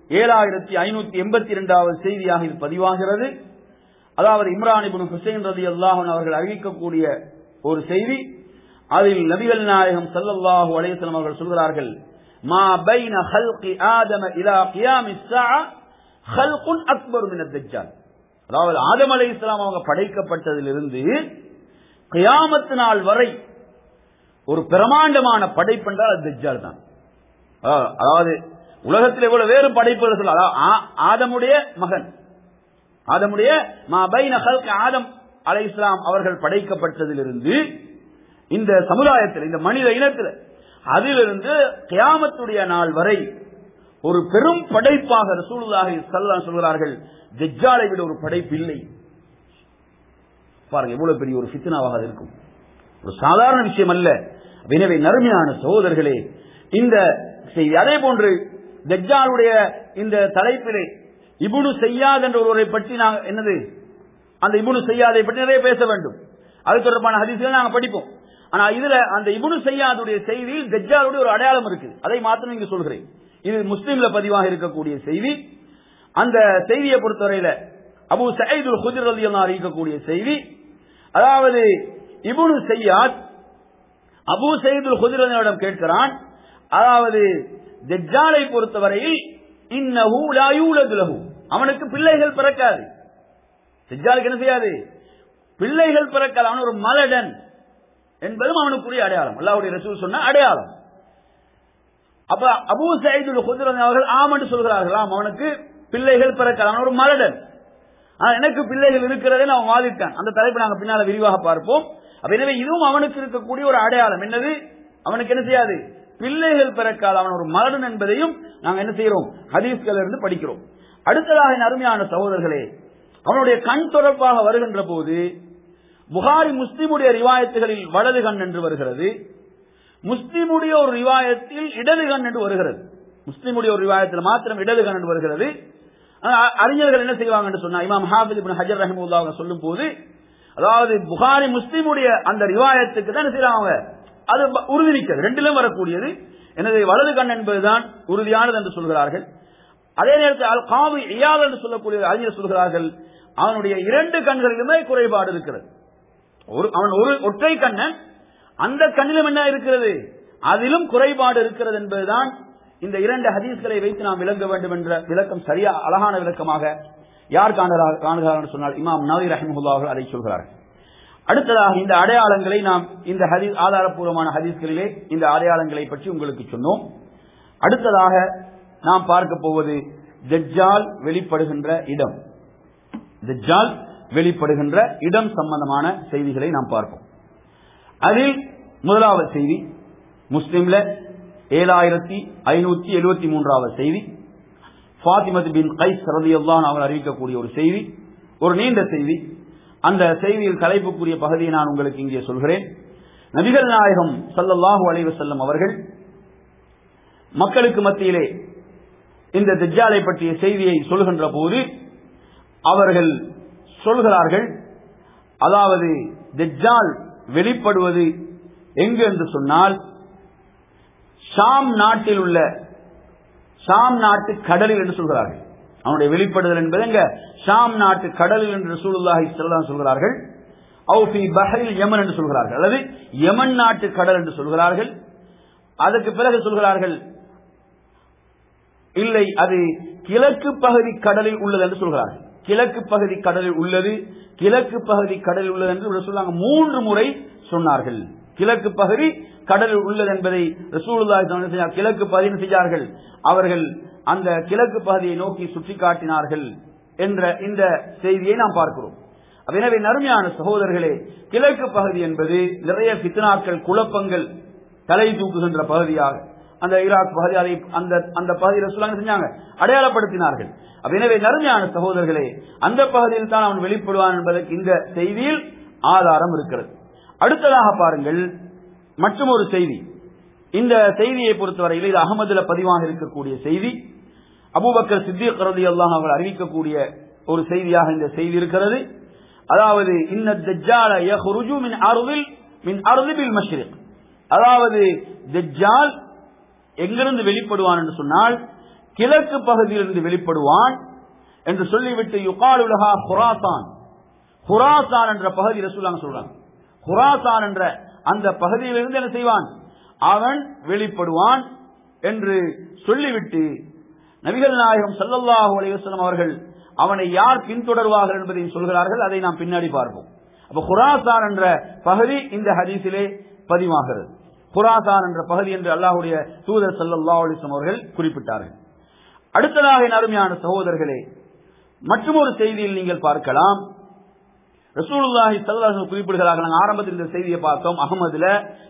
7582வது செய்தியாக இது பதிவாகிறது. அதாவது இம்ரான் இப்னு ஹுசைன் ரலியல்லாஹு அன்ஹு அவர்கள் அறிவிக்கக்கூடிய ஒரு செய்தி. அதில் நபிகள் நாயகம் ஸல்லல்லாஹு அலைஹி வஸல்லம் அவர்கள் சொல்கிறார்கள், மா பைன ஹல்கி ஆதம இலா கியாமிஸ் ஸஆ ஹல்குன் அக்பர் மினத் தஜ்ஜால். அதாவது ஆதம் அலைஹிஸ்ஸலாம் அவங்க படைக்கப்பட்டதிலிருந்து கியாமத் நாள் வரை ஒரு பிரமாண்டமான படைப்பு என்றால் அது தஜ்ஜால் தான். அதாவது உலகத்தில் எவ்வளவு வேறு படைப்புகள், ஆதமுடைய மகன், ஆதமுடைய மா பைன ஹல்கி ஆதம் அலைஹிஸ்ஸலாம் அவர்கள் படைக்கப்பட்டதிலிருந்து இந்த சமுதாயத்தில், இந்த மனித இனத்தில், அதிலிருந்து கியாமத்துடைய நாள் வரை ஒரு பெரும் படைப்பாக ரசூலுல்லாஹி ஸல்லல்லாஹு அலைஹி சொல்கிறார்கள், தஜ்ஜாலை விட ஒரு படைப்பு இல்லை. பாருங்க எவ்வளவு பெரிய ஒரு ஃபித்னாவாக இருக்கும், ஒரு சாதாரண விஷயம் அல்ல. எனவே நறுமையான சகோதரர்களே, இந்த செய்தி அதே போன்று தஜ்ஜாலுடைய இந்த தலைப்பிலே இப்னு ஸையாத் என்ற ஒருவரை பற்றி நாங்கள் என்னது, அந்த இப்னு ஸையாதை பற்றி நிறைய பேச வேண்டும். அது தொடர்பான ஹதீஸ்களை நாங்கள் படிப்போம். ஆனா இதுல அந்த இப்னு ஸையாதுடைய செய்தியில் தஜ்ஜாலுடைய ஒரு அடையாளம் இருக்கு, அதை மாத்திரம் இங்கு சொல்கிறேன். இது முஸ்லிம்ல பதிவாக இருக்கக்கூடிய செய்தி. அந்த செய்தியை பொறுத்தவரையில அபூ சயீத் அல் குத்ரி ரலியல்லாஹு அன்ஹு அறிவிக்கக்கூடிய செய்தி. அதாவது இப்னு ஸையாத் அபூ சயீத் அல் குத்ரி ரலியல்லாஹு கேட்கிறான், அதாவது தஜ்ஜாலை பொறுத்தவரையில் இன்னஹு லா யூலது லஹு, அவனுக்கு பிள்ளைகள் பிறக்காது. தஜ்ஜாலுக்கு என்ன செய்யாது, பிள்ளைகள் பிறக்காது, அவன் ஒரு மலடன் என்பதும் அவனுக்குரிய அடையாளம், அல்லாஹ்வுடைய ரசூல் சொன்ன அடையாளம். அப்ப அபூ சயீத் அல் குத்ரி அவர்கள் ஆம் என்று சொல்கிறார்கள், அவனுக்கு பிள்ளைகள் பிறக்காது, அவன் ஒரு மலடன். எனக்கு பிள்ளைகள் இருக்கிறதே அவன் வாதிட்டான். அந்த தலைப்பு நாங்கள் பின்னால விரிவாக பார்ப்போம். எனவே இதுவும் அவனுக்கு இருக்கக்கூடிய ஒரு அடையாளம். என்னது, அவனுக்கு என்ன செய்யாது, பிள்ளைகள் பிறக்காத, அவன் ஒரு மலடன் என்பதையும் நாங்கள் என்ன செய்கிறோம், ஹதீஸ்கள் இருந்து படிக்கிறோம். அடுத்ததாக என் அருமையான சகோதரர்களே, அவனுடைய கண் தொடர்பாக வருகின்ற போது புகாரி முஸ்லிமுடைய ரிவாயத்துகளில் வலது கண் என்று வருகிறது, முஸ்லிமுடைய ஒரு ரிவாயத்தில் இடது கண் என்று வருகிறது. முஸ்லிமுடைய ஒரு ரிவாயத்தில் மாத்திரம் இடது கண் என்று வருகிறது. அறிஞர்கள் என்ன செய்வாங்க என்று சொன்னா, இமாம் ஹாஃபிஸ் இப்னு ஹஜர் ரஹிமஹுல்லாஹ் சொல்லும் போது, அதாவது புகாரி முஸ்லிமுடைய அந்த ரிவாயத்துக்கு தான் என்ன செய்யறாங்க, அது உறுதி நிற்கிறது, ரெண்டிலும் வரக்கூடியது. எனவே வலது கண் என்பதுதான் உறுதியானது என்று சொல்கிறார்கள். அதே நேரத்தில் அல் காவி இயால் என்று சொல்லக்கூடிய அறிஞர் சொல்கிறார்கள், அவனுடைய இரண்டு கண்களிலுமே குறைபாடு இருக்கிறது. அவன் ஒரு ஒற்றை கண்ணன், அந்த கண்ணிலும் என்ன இருக்கிறது, அதிலும் குறைபாடு இருக்கிறது என்பதுதான் இந்த இரண்டு ஹதீஸ்களை வைத்து நாம் விளங்க வேண்டும் என்ற விளக்கம் சரியா அழகான விளக்கமாக யார் காணுகிறார்கள் சொன்னால் இமாம் நவவி ரஹிமஹுல்லாஹ் அதை சொல்கிறார்கள். அடுத்ததாக இந்த அடையாளங்களை நாம் இந்த ஹதீஸ் ஆதாரப்பூர்வமான ஹதீஸ்களிலே இந்த அடையாளங்களை பற்றி உங்களுக்கு சொன்னோம். அடுத்ததாக நாம் பார்க்க போவது தஜ்ஜால் வெளிப்படுகின்ற இடம். தஜ்ஜால் வெளிப்படுகின்ற இடம் சம்பந்தமான செய்திகளை நாம் பார்ப்போம். அதில் முதலாவது செய்தி முஸ்லிம்ல 7573வது செய்தி, ஃபாத்திமத் பின் கைஸ் ரலியல்லாஹு அன்ஹா அறிவிக்கக்கூடிய ஒரு செய்தி, ஒரு நீண்ட செய்தி. அந்த செய்தியில் தலைப்புக்குரிய பகுதியை நான் உங்களுக்கு இங்கே சொல்கிறேன். நபிகள் நாயகம் ஸல்லல்லாஹு அலைஹி வஸல்லம் அவர்கள் மக்களுக்கு மத்தியிலே இந்த தஜ்ஜாலை பற்றிய செய்தியை சொல்கின்ற போது அவர்கள் சொல்கிறார்கள், அதாவது தஜ்ஜால் வெளிப்படுவது எங்கு என்று சொன்னால் ஷாம் நாட்டில் உள்ள ஷாம் நாட்டு கடலில் என்று சொல்கிறார்கள். அவனுடைய வெளிப்படுதல் என்பது எங்க, ஷாம் நாட்டு கடலில் என்று ரசூலுல்லாஹி ஸல்லல்லாஹு அலைஹி சொல்கிறார்கள். அவு ஃபீ பஹரில் யமன் என்று சொல்கிறார்கள், அல்லது யமன் நாட்டு கடல் என்று சொல்கிறார்கள். அதற்கு பிறகு சொல்கிறார்கள், இல்லை அது கிழக்கு பகுதி கடலில் உள்ளது என்று சொல்கிறார்கள். கிழக்கு பகுதி கடலில் உள்ளது, கிழக்கு பகுதி கடலில் உள்ளது என்று ரசூலுல்லாஹ் 3 முறை சொன்னார்கள். கிழக்கு பகுதி கடலில் உள்ளது என்பதை ரசூலுல்லாஹி ஸல்லல்லாஹு அலைஹி வஸல்லம் கிழக்கு பகுதியை செய்தார்கள். அவர்கள் அந்த கிழக்கு பகுதியை நோக்கி சுட்டி காட்டினார்கள் என்ற இந்த செய்தியை நாம் பார்க்கிறோம். எனவே நறுமையான சகோதரர்களே, கிழக்கு பகுதி என்பது நிறைய ஃபித்னாக்கள், குழப்பங்கள் தலை தூக்குகின்ற பகுதியாக அந்த ஈராக் பகுதி, அதை அந்த பகுதியில் சொல்ல செஞ்சாங்க, அடையாளப்படுத்தினார்கள். எனவே நறுமையான சகோதரர்களே, அந்த பகுதியில் தான் அவன் வெளிப்படுவான் என்பதற்கு இந்த செய்தியில் ஆதாரம் இருக்கிறது. அடுத்ததாக பாருங்கள் மற்றொரு செய்தி. இந்த செய்தியை பொறுத்தவரையில் இது அகமதுல பதிவாக இருக்கக்கூடிய செய்தி. அபூபக்கர் சித்திக் ரலியல்லாஹு அன்ஹு அறிவிக்கக்கூடிய ஒரு செய்தியாக இந்த செய்தி இருக்கிறது. அதாவது இன்ன தஜ்ஜால யஹ்ருஜு மின் அர்தில் மஷ்ரிக், அதாவது தஜ்ஜால் எங்கிருந்து வெளிப்படுவான் என்று சொன்னால் கிழக்கு பகுதியிலிருந்து வெளிப்படுவான் என்று சொல்லிவிட்டு யுகாலு லஹா குராசான், குராசான் என்ற பகுதி ரசூலுல்லாஹ் சொல்றாங்க. குராசான் என்ற அந்த பகுதியிலிருந்து என்ன செய்வான், அவன் வெளிப்படுவான் என்று சொல்லிவிட்டு நபிகள் நாயகம் ஸல்லல்லாஹு அலைஹி வஸல்லம் அவர்கள் அவனை யார் பின்தொடர்வார்கள் என்பதை சொல்கிறார்கள். அதை நாம் பின்னாடி பார்ப்போம். அப்ப குராசான் என்ற பகுதி இந்த ஹதீஸிலே பதிவாகிறது. குராசான் என்ற பகுதி என்று அல்லாஹ்வுடைய தூதர் ஸல்லல்லாஹு அலைஹி வஸல்லம் அவர்கள் குறிப்பிட்டார்கள். அடுத்ததாக அருமையான சகோதரர்களே, மற்றொரு செய்தியில் நீங்கள் பார்க்கலாம். ரசூலுல்லாஹி ஸல்லல்லாஹு அலைஹி வஸல்லம் குறிப்பிடுகிறார்கள். நாங்கள் ஆரம்பத்தில் இந்த செய்தியை பார்த்தோம். அஹ்மதுல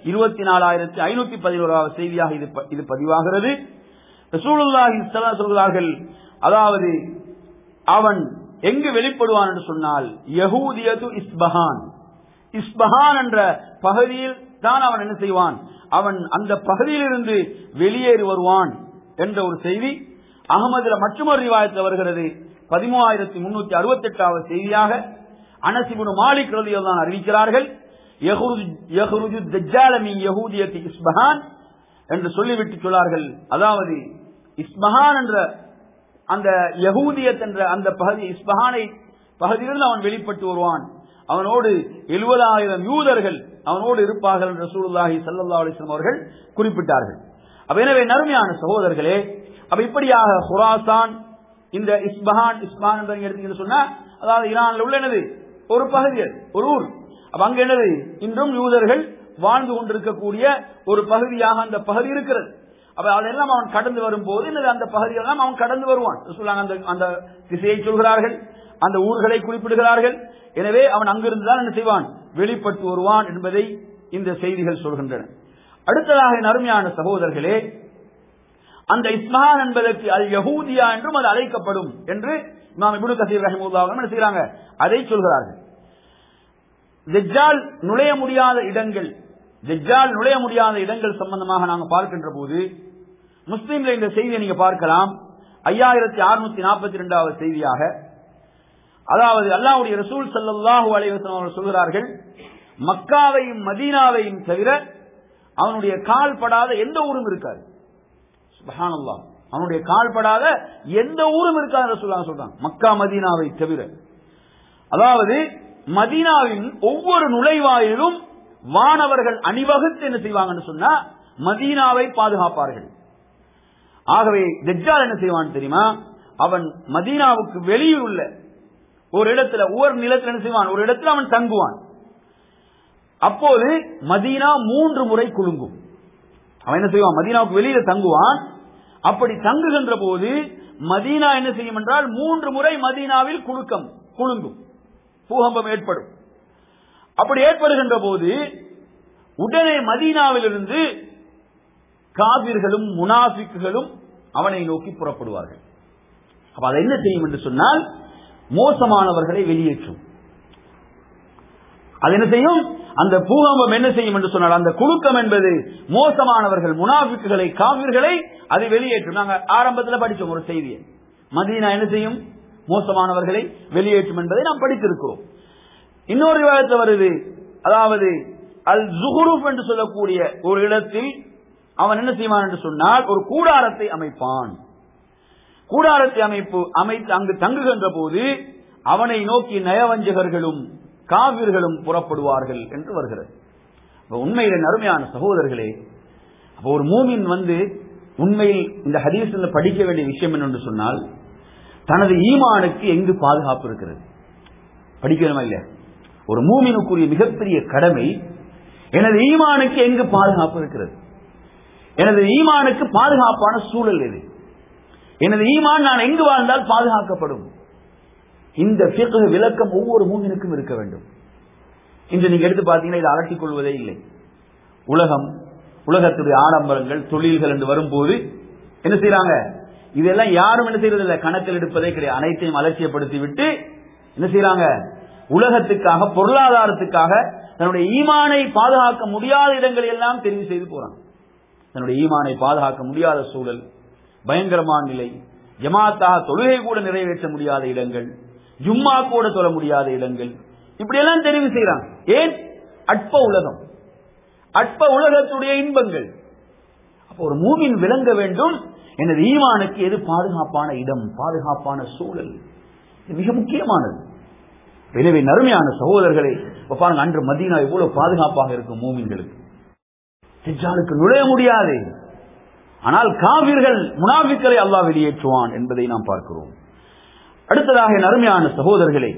24511வது செய்தியாக இது பதிவாகிறது. ரசூலுல்லாஹி ஸல்லல்லாஹு அலைஹி வஸல்லம் சொல்கிறார்கள், அதாவது அவன் எங்கு வெளிப்படுவான் என்று சொன்னால் யஹூதியத்து இஸ்பஹான், இஸ்பஹான் என்ற பகுதியில் தான் அவன் என்ன செய்வான், அவன் அந்த பகுதியிலிருந்து வெளியேறி வருவான் என்ற ஒரு செய்தி அகமதுல மற்றொரு ரிவாயத்தில் வருகிறது. 13368வது செய்தியாக அனஸ் இப்னு மாலிக் ரலியல்லாஹு அன்ஹு அறிவிக்கிறார்கள், யஹ்ருஜு தஜ்ஜால மின் யஹூதியத்தி இஸ்பஹான் என்று சொல்லிவிட்டு சொன்னார்கள். அதாவது இஸ்பஹான் என்ற அந்த யஹூதியத் என்ற அந்த பகுதி, இஸ்பஹானை பகுதியிலிருந்து அவன் வெளிப்பட்டு வருவான். அவனோடு 70,000 யூதர்கள் அவனோடு இருப்பார்கள் என்று ரசூலுல்லாஹி ஸல்லல்லாஹு அலைஹி வஸல்லம் அவர்கள் குறிப்பிட்டார்கள். எனவே நறுமையான சகோதரர்களே, அப்ப இப்படியாக குராசான், இந்த இஸ்பஹான் என்பதை எடுத்தீங்கன்னு சொன்னா அதாவது ஈரான்ல உள்ள என்னது ஒரு பகுதி, ஒரு ஊர். அப்ப அங்க என்னது இன்றும் யூதர்கள் வாழ்ந்து கொண்டிருக்கக்கூடிய ஒரு பகுதியாக அந்த பகுதி இருக்கிறது. அப்ப அதெல்லாம் அவன் கடந்து வரும்போது அந்த பகுதியெல்லாம் அவன் கடந்து வருவான். அந்த திசையை சொல்கிறார்கள், அந்த ஊர்களை குறிப்பிடுகிறார்கள். எனவே அவன் அங்கிருந்துதான் என்ன செய்வான், வெளிப்பட்டு வருவான் என்பதை இந்த செய்திகள் சொல்கின்றன. அடுத்ததாக அருமையான சகோதரர்களே, அந்த இஸ்பஹான் என்பதற்கு அல் யஹூதியா என்றும் அது அழைக்கப்படும் என்று இமாம் இப்னு கஸீர் ரஹிமஹுல்லாஹ் என்ன செய்றாங்க, அதை சொல்கிறார்கள். தஜ்ஜால் நுழைய முடியாத இடங்கள், தஜ்ஜால் நுழைய முடியாத இடங்கள் சம்பந்தமாக நாங்கள் பார்க்கின்ற போது முஸ்லிம்ல இந்த செய்தியை நீங்க பார்க்கலாம். 5642வது செய்தியாக, அதாவது அல்லாஹ்வுடைய ரசூல் ஸல்லல்லாஹு அலைஹி வஸல்லம் அவர்கள் சொல்கிறார்கள், மக்காவையும் மதீனாவையும் தவிர அவனுடைய கால் படாத எந்த ஊரும் இருக்காது. சுப்ஹானல்லாஹ், அவனுடைய கால் படாத எந்த ஊரும் இருக்காது ரசூலுல்லாஹ் சொல்றாங்க, மக்கா மதீனாவை தவிர. அதாவது மதீனாவின் ஒவ்வொரு நுழைவாயிலும் வானவர்கள் அணிவகுத்து என்ன செய்வாங்கன்னு சொன்னா மதீனாவை பாதுகாப்பார்கள். ஆகவே தஜ்ஜால் என்ன செய்வான் தெரியுமா, அவன் மதீனாவுக்கு வெளியில் உள்ள ஒரு இடத்துல, ஒவ்வொரு நிலத்தில் என்ன செய்வான், ஒரு இடத்துல அவன் தங்குவான். அப்போது மதீனா 3 முறை குலுங்கும். அவன் என்ன செய்வான், மதீனாவுக்கு வெளியில தங்குவான். அப்படி தங்குகின்ற போது மதீனா என்ன செய்யும் என்றால் 3 முறை மதீனாவில் குலுங்கும், பூகம்பம் ஏற்படும். அப்படி ஏற்படுகின்ற போது உடனே மதீனாவிலிருந்து காபிர்களும் முனாஃபிக்குகளும் அவனை நோக்கி புறப்படுவார்கள். அப்ப அதை என்ன செய்யும் என்று சொன்னால் மோசமானவர்களை வெளியேற்றும். அது என்ன செய்யும், அந்த பூகம்பம் என்ன செய்யும் என்று சொன்னால் அந்த குலுக்கம் என்பது மோசமானவர்கள், முனாஃபிக்குகளை, காபிர்களை அது வெளியேற்றும். நாங்கள் ஆரம்பத்தில் படித்தோம் ஒரு செய்தியை, மதீனா என்ன செய்யும், மோசமானவர்களை வெளியேற்றும் என்பதை நாம் படித்திருக்கிறோம். இன்னொரு விவாதத்தில் வருது, அதாவது அல் ஜுஹ்ரூஃப் என்று சொல்லக்கூடிய ஒரு இடத்தில் அவன் என்ன செய்வான் என்று சொன்னால் ஒரு கூடாரத்தை அமைப்பான். கூடாரத்தை அமைத்து அங்கு தங்குகின்ற போது அவனை நோக்கி நயவஞ்சகர்களும் காவிர்களும் புறப்படுவார்கள் என்று வருகிறது. உண்மையில அருமையான சகோதரர்களே, அப்போ ஒரு மூமின் உண்மையில் இந்த ஹதீஸில் படிக்க வேண்டிய விஷயம் என்னென்று சொன்னால் தனது ஈமானுக்கு எங்கு பாதுகாப்பு இருக்கிறது படிக்கணுமா இல்லையா? ஒரு மூமினுக்குரிய மிகப்பெரிய கடமை எனது ஈமானுக்கு எங்கு பாதுகாப்பு இருக்கிறது, எனது ஈமானுக்கு பாதுகாப்பான சூழல் எது, எனது ஈமான் நான் எங்கு வாழ்ந்தால் பாதுகாக்கப்படும். இந்த ஃபிக்ஹ் விளக்கம் ஒவ்வொரு மூமினுக்கும் இருக்க வேண்டும். இன்று நீங்க எடுத்து பார்த்தீங்கன்னா இதை அலட்டிக் கொள்வதே இல்லை. உலகத்துடைய ஆடம்பரங்கள், தொழில்கள் என்று வரும்போது என்ன செய்யறாங்க? இதெல்லாம் யாரும் என்ன செய்யறது இல்லை, கணக்கில் எடுப்பதே கிடையாது. அனைத்தையும் அலட்சியப்படுத்தி விட்டு என்ன செய்யறாங்க? உலகத்துக்காக, பொருளாதாரத்துக்காக தன்னுடைய ஈமானை பாதுகாக்க முடியாத இடங்களை எல்லாம் தெரிவு செய்து போறாங்க. தன்னுடைய ஈமானை பாதுகாக்க முடியாத சூழல், பயங்கரமான நிலை, ஜமாத்தாக தொழுகை கூட நிறைவேற்ற முடியாத இடங்கள், ஜும்மா கூட தொழ முடியாத இடங்கள், இப்படி எல்லாம் தெரிவு செய்யறாங்க. ஏன்? அற்ப உலகம், அற்ப உலகத்துடைய இன்பங்கள். அப்போ ஒரு மூமின் விளங்க வேண்டும், எனது ஈமானுக்கு எது பாதுகாப்பான இடம், பாதுகாப்பான சூழல், இது மிக முக்கியமானது. எனவே நறுமையான சகோதரர்களை பாருங்க, அன்று மதீனா எவ்வளவு பாதுகாப்பாக இருக்கும் மூமின்களுக்கு. தஜ்ஜாலுக்கு நுழைய முடியாது. ஆனால் காபிர்கள், முனாஃபிக்களை அல்லாஹ் வெளியேற்றுவான் என்பதை நாம் பார்க்கிறோம். அடுத்ததாக நறுமையான சகோதரர்களே,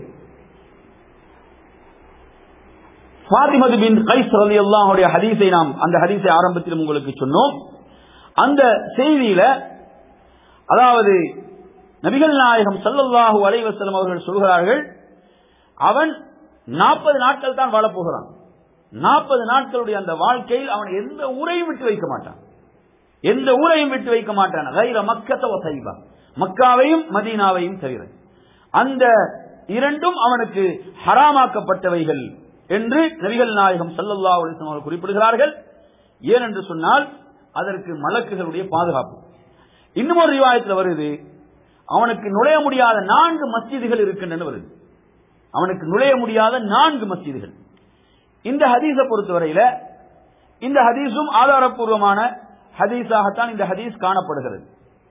ஃபாத்திமா பின் கைஸ் ரலியல்லாஹு அன்ஹா ஹதீஸை நாம் அந்த ஹதீஸை ஆரம்பத்தில் உங்களுக்கு சொன்னோம். அந்த செய்தியில அதாவது நபிகள் நாயகம் ஸல்லல்லாஹு அலைஹி வஸல்லம் அவர்கள் சொல்கிறார்கள், அவன் 40 நாட்கள் தான் வாழப் போகிறான். 40 நாட்களுடைய அந்த வாழ்க்கையில் அவன் எந்த ஊரையும் விட்டு வைக்க மாட்டான். எந்த ஊரையும் விட்டு வைக்க மாட்டான். கைர மக்கத வ தைபா, மக்காவையும் மதீனாவையும் தவிர. அந்த இரண்டும் அவனுக்கு ஹராமாக்கப்பட்டவைகள் என்று நபிகள் நாயகம் ஸல்லல்லாஹு அலைஹி வஸல்லம் குறிப்பிடுகிறார்கள். ஏனென்று சொன்னால் அதற்கு மலக்குகளுடைய பாதுகாப்பு. இன்னும் ஒரு ரிவாயத்தில் வருது, அவனுக்கு நுழைய முடியாத 4 மஸ்ஜிதுகள் இருக்கின்றன வருது. அவனுக்கு நுழைய முடியாத 4 மஸ்ஜிதுகள். இந்த ஹதீஸை பொறுத்தவரையில இந்த ஹதீஸும் ஆதாரப்பூர்வமான ஹதீஸாகத்தான் இந்த ஹதீஸ் காணப்படுகிறது.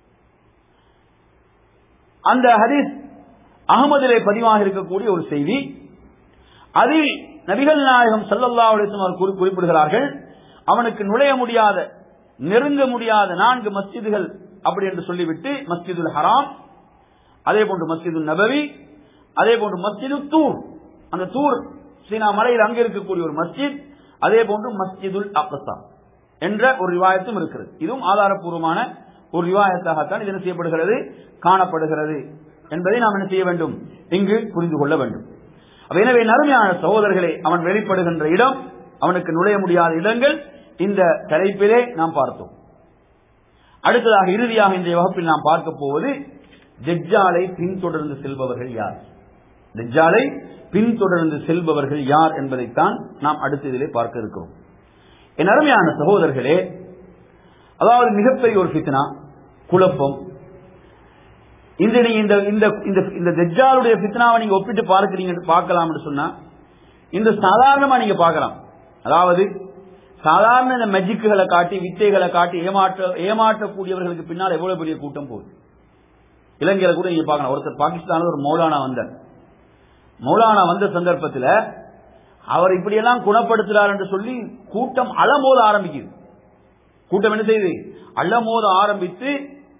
அந்த ஹதீஸ் அஹ்மதிலே பதிவாக இருக்கக்கூடிய ஒரு செய்தி. அதில் நபிகள் நாயகம் ஸல்லல்லாஹு அலைஹி வஸல்லம் குறிப்பிடுகிறார்கள், அவனுக்கு நுழைய முடியாத, நெருங்க முடியாத 4 மஸ்ஜிதுகள் அப்படி என்று சொல்லிவிட்டு, மஸ்ஜிதுல் ஹராம், அதே போன்று மஸ்ஜிதுல் நபவி, அதே போன்று மஸ்ஜிது தூர், அந்த தூர் சீனா மலையில் அங்கே இருக்கக்கூடிய ஒரு மஸ்ஜித், அதே போன்று மஸ்ஜிதுல் அக்ஸா என்ற ஒரு ரிவாயத்தும் இருக்கிறது. இதுவும் ஆதாரப்பூர்வமான ஒரு ரிவாயத்தாகத்தான் இது என்ன செய்யப்படுகிறது, காணப்படுகிறது என்பதை நாம் என்ன செய்ய வேண்டும், இங்கு புரிந்து கொள்ள வேண்டும். எனவே நறுமையான சகோதரர்களே, அவன் வெளிப்படுகின்ற இடம், அவனுக்கு நுழைய முடியாத இடங்கள், இந்த தலைப்பிலே நாம் பார்த்தோம். அடுத்ததாக இறுதியாக இன்றைய வகுப்பில் நாம் பார்க்க போவது தஜ்ஜாலை பின்தொடர்ந்து செல்பவர்கள் யார். தஜ்ஜாலை பின்தொடர்ந்து செல்பவர்கள் யார் என்பதைத்தான் நாம் அடுத்ததிலே பார்க்க இருக்கிறோம். என் அருமையான சகோதரர்களே, அதாவது மிகப்பெரிய ஒரு ஃபித்னா, குழப்பம். இன்று நீங்க இந்த தஜ்ஜாலுடைய ஃபித்னாவை நீங்க ஒப்பிட்டு பார்க்கலாம் சொன்னா, இந்த சாதாரணமா நீங்க பார்க்கலாம். அதாவது சாதாரண இந்த மேஜிக்குகளை காட்டி, வித்தைகளை காட்டி ஏமாற்றக்கூடியவர்களுக்கு பின்னால் எவ்வளவு பெரிய கூட்டம் போகுது. இலங்கையில கூட நீங்க பார்க்கலாம். ஒருத்தர் பாகிஸ்தானில் ஒரு மௌலானா வந்த சந்தர்ப்பத்தில் அவர் இப்படியெல்லாம் குணப்படுத்துறார் என்று சொல்லி கூட்டம் அலமோத ஆரம்பிக்குது. கூட்டம் என்ன செய்யுது, அலமோத ஆரம்பித்து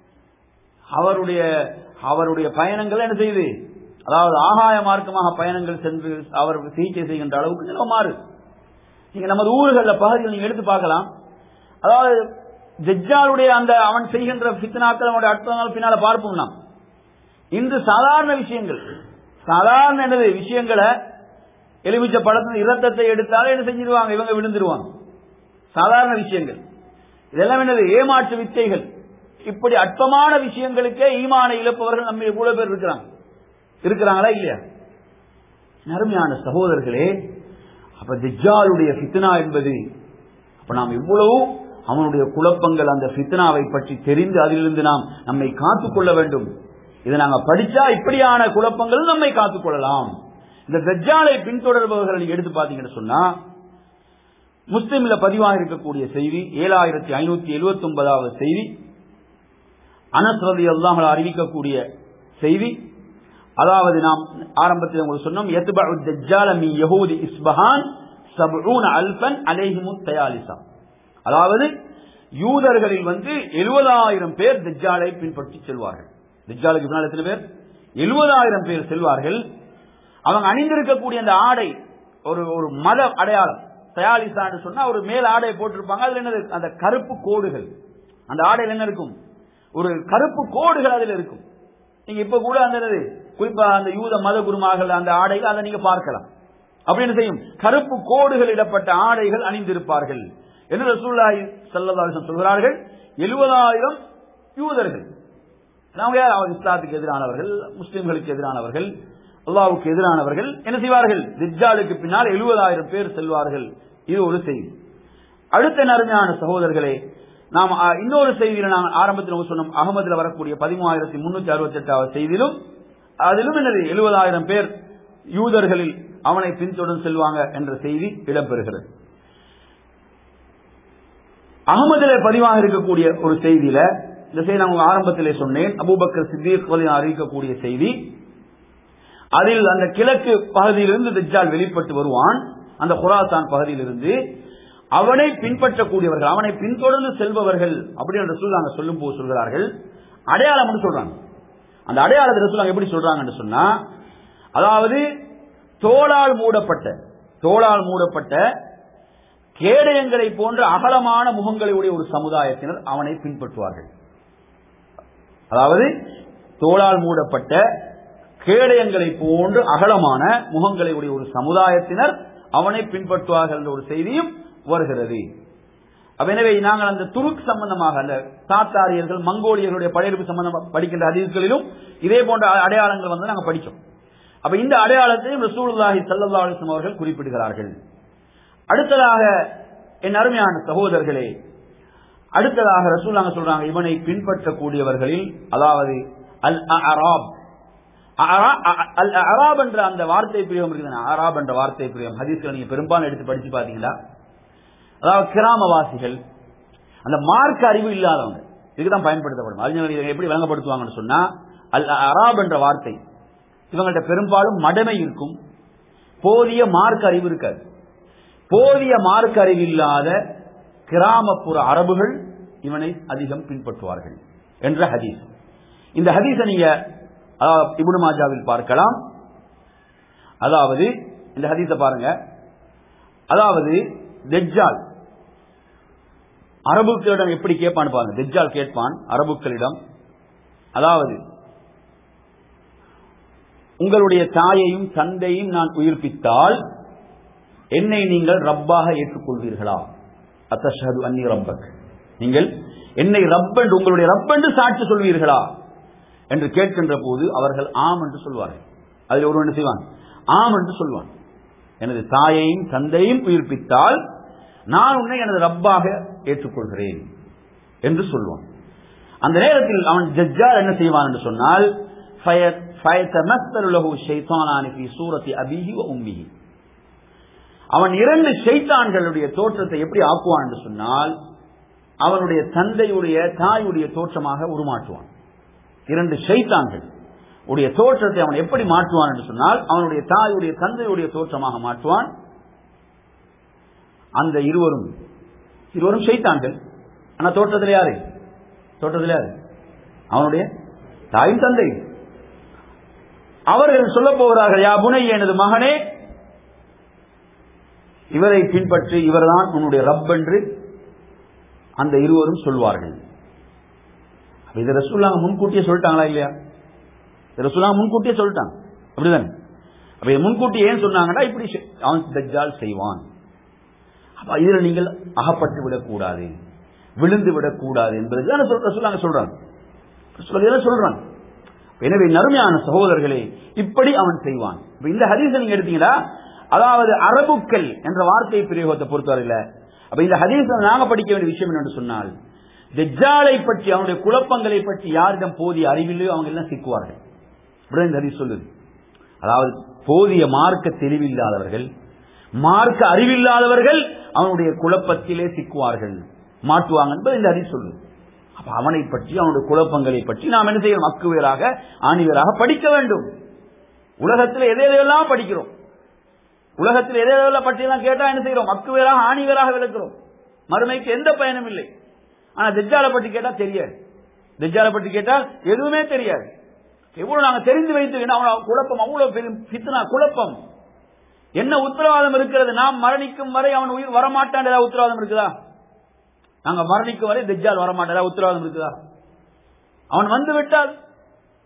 அவருடைய பயணங்கள் என்ன செய்யுது, அதாவது ஆகாய மார்க்கமாக பயணங்கள் சென்று அவர் சிகிச்சை செய்கின்ற அளவுக்கு நிலம் மாறு. நீங்க நமது ஊர்களில் பகுதியில் நீங்க எடுத்து பார்க்கலாம். அதாவது தஜ்ஜாலுடைய அந்த அவன் செய்கின்ற ஃபித்னாக்கள், அவனுடைய அற்புதங்கள் பின்னால பார்ப்போம். நாம் இன்று சாதாரண விஷயங்கள், சாதாரண விஷயங்களை, எலுமிச்ச பழத்தின் இரத்தத்தை எடுத்தாலே என்ன செஞ்சிருவாங்க, இவங்க விழுந்துருவாங்க. சாதாரண விஷயங்கள் இதெல்லாம் என்னது, ஏமாற்று வித்தைகள். இப்படி அற்பமான விஷயங்களுக்கே ஈமானை இழப்பவர்கள் நம்ம எவ்வளவு பேர் இருக்கிறாங்களா இல்லையா? அருமையான சகோதரர்களே, அப்ப தஜ்ஜாலுடைய ஃபித்னா என்பது, அப்ப நாம் எவ்வளவு அவனுடைய குழப்பங்கள், அந்த ஃபித்னாவை பற்றி தெரிந்து அதிலிருந்து நாம் நம்மை காத்துக்கொள்ள வேண்டும். இதை நாங்கள் படிச்சா இப்படியான குழப்பங்கள் நம்மை காத்துக்கொள்ளலாம். இந்த தஜ்ஜாலை பின்தொடர்பவர்களை எடுத்து பார்த்தீங்கன்னு சொன்னா, முஸ்லிம்ல பதிவாக இருக்கக்கூடிய செய்தி 7579வது செய்தி, அனஸ் ரலியல்லாஹு அன்ஹு அறிவிக்கக்கூடிய செய்தி. அதாவது நாம் ஆரம்பத்தில் உங்களுக்கு சொன்னோம், யத்பஉ தஜ்ஜால மின் யஹூதி இஸ்பஹான் 70000 அலைஹிமு தயாலிசா. அதாவது யூதர்களில் 70000 பேர் தஜ்ஜாலை பின்பற்றி செல்வார்கள். தஜ்ஜாலுக்கு பின்னால் எத்தனை பேர்? 70000 பேர் செல்வார்கள். அவங்க அணிந்திருக்கக்கூடிய அந்த ஆடை ஒரு மத அடையாளம். தயாலிசான்னு சொன்னா ஒரு மேல் ஆடை போட்டிருப்பாங்க. அதுல என்ன, அந்த கருப்பு கோடுகள், அந்த ஆடையில் என்ன இருக்கும், ஒரு கருப்பு கோடுகள் அதில் இருக்கும். நீங்க இப்ப கூட அந்த குறிப்பா அந்த யூத மத குருமார்கள் அந்த ஆடைகள் அதை நீங்க பார்க்கலாம். அப்படி என்ன செய்யும், கருப்பு கோடுகள் இடப்பட்ட ஆடைகள் அணிந்திருப்பார்கள் என்று ரசூலுல்லாஹி ஸல்லல்லாஹு அலைஹி வஸல்லம் சொல்கிறார்கள். 70,000 யூதர்கள், அவங்க இஸ்லாத்துக்கு எதிரானவர்கள், முஸ்லிம்களுக்கு எதிரானவர்கள், அல்லாஹ்வுக்கு எதிரானவர்கள் என்ன செய்வார்கள், தஜ்ஜாலுக்கு பின்னால் 70,000 பேர் செல்வார்கள். இது ஒரு செய்தி. அடுத்த நறுமையான சகோதரர்களே, நாம் இன்னொரு செய்தியில நாங்கள் ஆரம்பத்தில் சொன்னோம், அகமதுல வரக்கூடிய 13,368 செய்தியிலும் அதிலும் என்னது 70,000 பேர் யூதர்களில் அவனை பின்தொடர்ந்து செல்வாங்க என்ற செய்தி இடம்பெறுகிறது. அகமதுல பதிவாக இருக்கக்கூடிய ஒரு செய்தியில இந்த செய்தி நான் ஆரம்பத்திலே சொன்னேன், அபூபக்கர் சித்தீக் அறிவிக்கக்கூடிய செய்தி. அதில் அந்த கிழக்கு பகுதியிலிருந்து தஜ்ஜால் வெளிப்பட்டு வருவான், அந்த குராசான் பகுதியிலிருந்து. அவனை பின்பற்றக்கூடியவர்கள், அவனை பின்தொடர்ந்து செல்பவர்கள் அப்படின்னு ரசூலுல்லாஹ் சொல்லும் போது சொல்கிறார்கள், அடையாளம் சொல்றாங்க. அந்த அடையாளத்தை ரசூலுல்லாஹ் எப்படி சொல்றாங்கன்னு சொன்னா, அதாவது தோளால் மூடப்பட்ட கேடயங்களை போன்ற அகலமான முகங்களை உடைய ஒரு சமுதாயத்தினர் அவனை பின்பற்றுவார்கள். அதாவது தோளால் மூடப்பட்ட கேடயங்களை போன்று அகலமான முகங்களை உடைய ஒரு சமுதாயத்தினர் அவனை பின்பற்றுவார்கள் என்ற ஒரு செய்தியும் வருகிறது. எனவே நாங்கள் அந்த துருக் சம்பந்தமாக, அந்த தாத்தாரியர்கள் மங்கோலியர்களுடைய படையெடுப்பு சம்பந்தமாக படிக்கின்ற ஹதீஸ்களிலும் இதே போன்ற அடையாளங்கள் வந்து நாங்கள் படித்தோம். அப்ப இந்த அடையாளத்தையும் ரசூலுல்லாஹி ஸல்லல்லாஹு அலைஹி வஸல்லம் அவர்கள் குறிப்பிடுகிறார்கள். அடுத்ததாக என் அருமையான சகோதரர்களே, அடுத்ததாக ரசூலுல்லாஹ் சொல்றாங்க, இவனை பின்பற்றக்கூடியவர்களில், அதாவது அல் அராப் என்ற அந்த வார்த்தை பிரயோகம் இருக்குது. அராப் என்ற வார்த்தை பிரயோகம் ஹதீஸ்ல நீங்க பெரும்பாலும் எடுத்து படிச்சு பாத்தீங்களா, அதாவது கிராமவாசிகள், அந்த மார்க்க அறிவு இல்லாதவங்க, இதுக்குதான் பயன்படுத்தப்படும். அறிஞர்கள் எப்படி வழங்கப்படுத்துவாங்கன்னு சொன்னா, அல் அராப் என்ற வார்த்தை இவங்கள்ட்ட பெரும்பாலும் மடமை இருக்கும், போதிய மார்க்க அறிவு இருக்காது. போதிய மார்க்க அறிவு இல்லாத கிராமப்புற அரபுகள் இவனை அதிகம் பின்பற்றுவார்கள் என்ற ஹதீஸ். இந்த ஹதீஸை நீங்க இப்னு மாஜாவில் பார்க்கலாம். அதாவது இந்த ஹதீஸை பாருங்க, அதாவது தஜ்ஜால் அரபுக்களிடம் எப்படி கேட்பான்னு பாருங்க. தஜ்ஜால் கேட்பான் அரபுக்களிடம், அதாவது உங்களுடைய தாயையும் தந்தையும் நான் உயிர்ப்பித்தால் என்னை நீங்கள் ரப்பாக ஏற்றுக்கொள்வீர்களா? அத்தஷஹது அன்னி ரப்பக், நீங்கள் என்னை ரப்பென்று, உங்களுடைய ரப்பென்று சாட்சி சொல்வீர்களா என்று கேட்கின்ற போது அவர்கள் ஆம் என்று சொல்வார்கள். அதில் ஒருவன் செய்வான், ஆம் என்று சொல்வான், எனது தாயையும் தந்தையும் உயிர்ப்பித்தால் நான் உன்னை எனது ரப்பாக ஏற்றுக்கொள்கிறேன் என்று சொல்வான். அந்த நேரத்தில் அவன் தஜ்ஜால் என்ன செய்வான் என்று சொன்னால், அவன் 2 ஷைத்தான்களுடைய தோற்றத்தை எப்படி ஆக்குவான் என்று சொன்னால், அவனுடைய தந்தையுடைய தாயுடைய தோற்றமாக உருமாற்றுவான். 2 ஷைத்தான்கள் உடைய தோற்றத்தை அவன் எப்படி மாற்றுவான் என்று சொன்னால், அவனுடைய தாயுடைய தந்தையுடைய தோற்றமாக மாற்றுவான். அந்த இருவரும் ஷைத்தான்கள். ஆனா தோற்றத்தில் யாரு? அவனுடைய தாயும் தந்தை. அவர்கள் சொல்ல போகிறார்கள், யா புனைய, எனது மகனே, இவரை பின்பற்றி, இவர்தான் உன்னுடைய ரப் என்று அந்த இருவரும் சொல்வார்கள். இது ரசூலுல்லாஹ் முன்கூட்டியே சொல்லிட்டாங்களா இல்லையா? ரசூலுல்லாஹ் முன்கூட்டியே சொல்லிட்டாங்க, அப்படிதானே? அப்ப முன்கூட்டி ஏன் சொன்னாங்கன்னா, இப்படி அவன் தஜ்ஜால் செய்வான், இதுல நீங்கள் அகப்பட்டு விடக்கூடாது, விழுந்து விடக்கூடாது என்பதுதான் ரசூலுல்லாஹ் சொல்றாங்க. எனவே நறுமையான சகோதரர்களே, இப்படி அவன் செய்வான். இந்த ஹதீஸை நீங்க எடுத்தீங்களா, அதாவது அரபுக்கள் என்ற வார்த்தை பிரயோகத்தை பொறுத்தவரையில, அப்ப இந்த ஹதீஸை நாங்க படிக்க வேண்டிய விஷயம் என்னன்னு சொன்னால், தஜ்ஜாலை பற்றி, அவனுடைய குழப்பங்களை பற்றி யாரிடம் போதிய அறிவில்லையோ அவங்க எல்லாம் சிக்குவார்கள். இப்படிதான் இந்த ஹதீஸ் சொல்லுது. அதாவது போதிய மார்க்க தெளிவில்லாதவர்கள், மார்க்க அறிவில்லாதவர்கள் அவனுடைய குழப்பத்திலே சிக்குவார்கள், மாட்டுவாங்க என்பது இந்த ஹதீஸ் சொல்லுது. அப்ப அவனை பற்றி, அவனுடைய குழப்பங்களை பற்றி நாம் என்ன செய்யணும்? அக்குவேராக ஆணிவேராக படிக்க வேண்டும். உலகத்தில் எதையெல்லாம் படிக்கிறோம், உலகத்தில் எதையெல்லாம் பற்றியெல்லாம் கேட்டா என்ன செய்யறோம்? அக்குவேராக ஆணிவேராக விளக்குறோம். மறுமைக்கு எந்த பயனும் இல்லை. ஆனா தஜ்ஜாலை பற்றி கேட்டா தெரியாது. தஜ்ஜாலை பற்றி கேட்டால் எதுவுமே தெரியாது. எவ்வளவு நாங்க தெரிந்து வைத்து குழப்பம், அவ்வளவு பெரிய ஃபித்னா, குழப்பம். என்ன உத்தரவாதம் இருக்கிறது? நாம் மரணிக்கும் வரை அவன் உயிர் வரமாட்டான் ஏதாவது உத்தரவாதம் இருக்குதா? நாங்க மரணிக்கும் வரை தஜ்ஜால் வரமாட்டான் ஏதாவது உத்தரவாதம் இருக்குதா? அவன் வந்து விட்டால்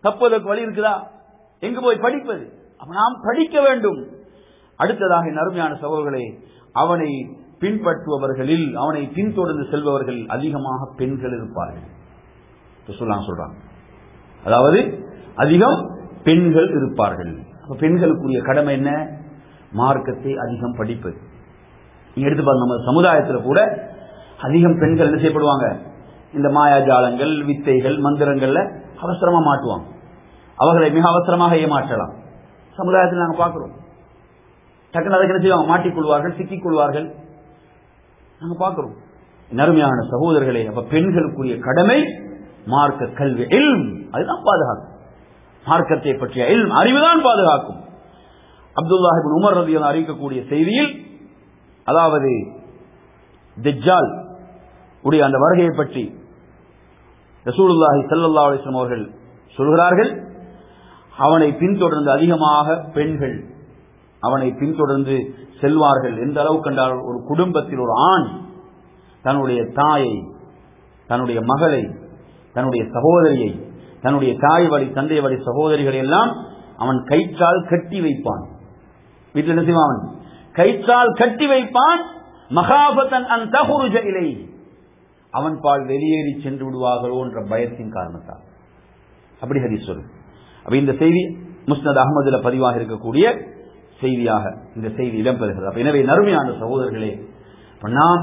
தப்புவதற்கு வழி இருக்குதா? எங்கு போய் படிப்பது? நாம் படிக்க வேண்டும். அடுத்ததாக என் அருமையான சகோதரர்களே, அவனை பின்பற்றுபவர்களில், அவனை பின்தொடர்ந்து செல்பவர்கள் அதிகமாக பெண்கள் இருப்பார்கள். சொல்றாங்க, அதாவது அதிகம் பெண்கள் இருப்பார்கள். பெண்களுக்குரிய கடமை என்ன? மார்க்கத்தை அதிகம் படிப்பது. நீங்க எடுத்து பாருங்க, நம்ம சமுதாயத்தில் கூட அதிகம் பெண்கள் என்ன செய்யப்படுவாங்க? இந்த மாயாஜாலங்கள், வித்தைகள், மந்திரங்கள்ல அவசரமா மாட்டுவாங்க. அவர்களை மிக அவசரமாக ஏமாற்றலாம். சமுதாயத்தில் நாங்கள் பார்க்கிறோம். டக்குனு அதுக்கு என்ன செய்வாங்க? மாட்டிக்கொள்வார்கள், சிக்கிக் கொள்வார்கள். நாங்கள் பார்க்கிறோம். நறுமையான சகோதரர்களே, அப்ப பெண்களுக்குரிய கடமை மார்க்க கல்வி, இல்ம், அதுதான் பாதுகாக்கும். மார்க்கத்தை பற்றிய இல்ம், அறிவுதான் பாதுகாக்கும். அப்துல்லாஹ் இப்னு உமர் ரலியல்லாஹு அறிவிக்கக்கூடிய செய்தியில், அதாவது தஜ்ஜால் உடைய அந்த வருகையை பற்றி ரசூலுல்லாஹி ஸல்லல்லாஹு அலைஹி வஸல்லம் அவர்கள் சொல்கிறார்கள், அவனை பின்தொடர்ந்து அதிகமாக பெண்கள் அவனை பின்தொடர்ந்து செல்வார்கள். எந்த அளவு கண்டால், ஒரு குடும்பத்தில் ஒரு ஆண் தன்னுடைய தாயை, தன்னுடைய மகளை, தன்னுடைய சகோதரியை, தன்னுடைய தாய் வழி தந்தை வழி சகோதரிகளை எல்லாம் அவன் கயிற்றால் கட்டி வைப்பான். வீட்டில் என்ன செய்வான்? கயிற்றால் கட்டி வைப்பான். மகாபத்தன் அன் தஹுருஜ இலை, அவன் பால் வெளியேறி சென்று விடுவார்களோ என்ற பயத்தின் காரணத்தால். அப்படி ஹதீஸ் சொல்லு. அப்ப இந்த செய்தி முஸ்னத் அஹ்மதுல பதிவாக இருக்கக்கூடிய செய்தியாக இந்த செய்தி இடம்பெறுகிறது. எனவே நறுமையான சகோதரர்களே, நாம்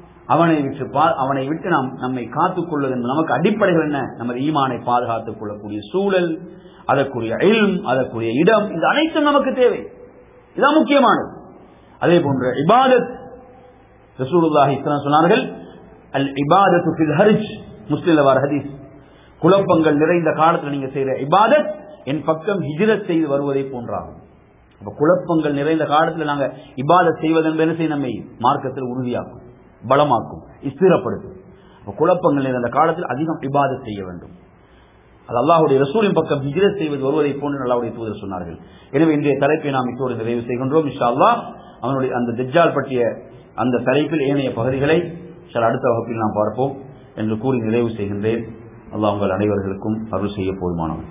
அவனை விட்டு நாம் நம்மை காத்துக் கொள்வது என்பது நமக்கு அடிப்படைகள் என்ன? நமது ஈமானை பாதுகாத்துக் கொள்ளக்கூடிய சூழல், அதற்குரிய இல்ம், அதற்குரிய இடம், இது அனைத்தும் நமக்கு தேவை. இதுதான் முக்கியமானது. அதே போன்ற இபாதத், ரசூலுல்லாஹி ஸல்லல்லாஹு அலைஹி சொன்னார்கள், அல் இபாதத்து ஃபில் ஹர்ஜ், முஸ்லிம்ல வர ஹதீஸ், குழப்பங்கள் நிறைந்த காலத்தில் நீங்க செய்யற இபாதத் என் பக்கம் ஹிஜ்ரத் செய்து வருவதை போன்றாகும். அப்ப குழப்பங்கள் நிறைந்த காலத்தில் நாங்க இபாதத் செய்வது என்பது என்ன செய்ய? நம்மை மார்க்கத்தில் உறுதியாக்கும், பலமாக்கும், ஸ்திரப்படுத்தும். குழப்பங்கள் நிறைந்த காலத்தில் அதிகம் இபாதத் செய்ய வேண்டும். அது அல்லாஹ்வுடைய ரசூலின் பக்கம் ஹிஜ்ரத் செய்வது வருவதை போன்று அல்லாஹ்வுடைய தூதர் சொன்னார்கள். எனவே இன்றைய தலைப்பை நாம் இத்தோடு நிறைவு செய்கின்றோம். இன்ஷா அல்லாஹ் அவனுடைய அந்த தஜ்ஜால் பற்றிய அந்த தலைப்பில் ஏனைய பகுதிகளை அடுத்த வகுப்பில் நாம் பார்ப்போம் என்று கூறி நிறைவு செய்கின்றேன். அல்லாஹ் உங்கள் அனைவர்களுக்கும் அருள் செய்ய போதுமானவன்.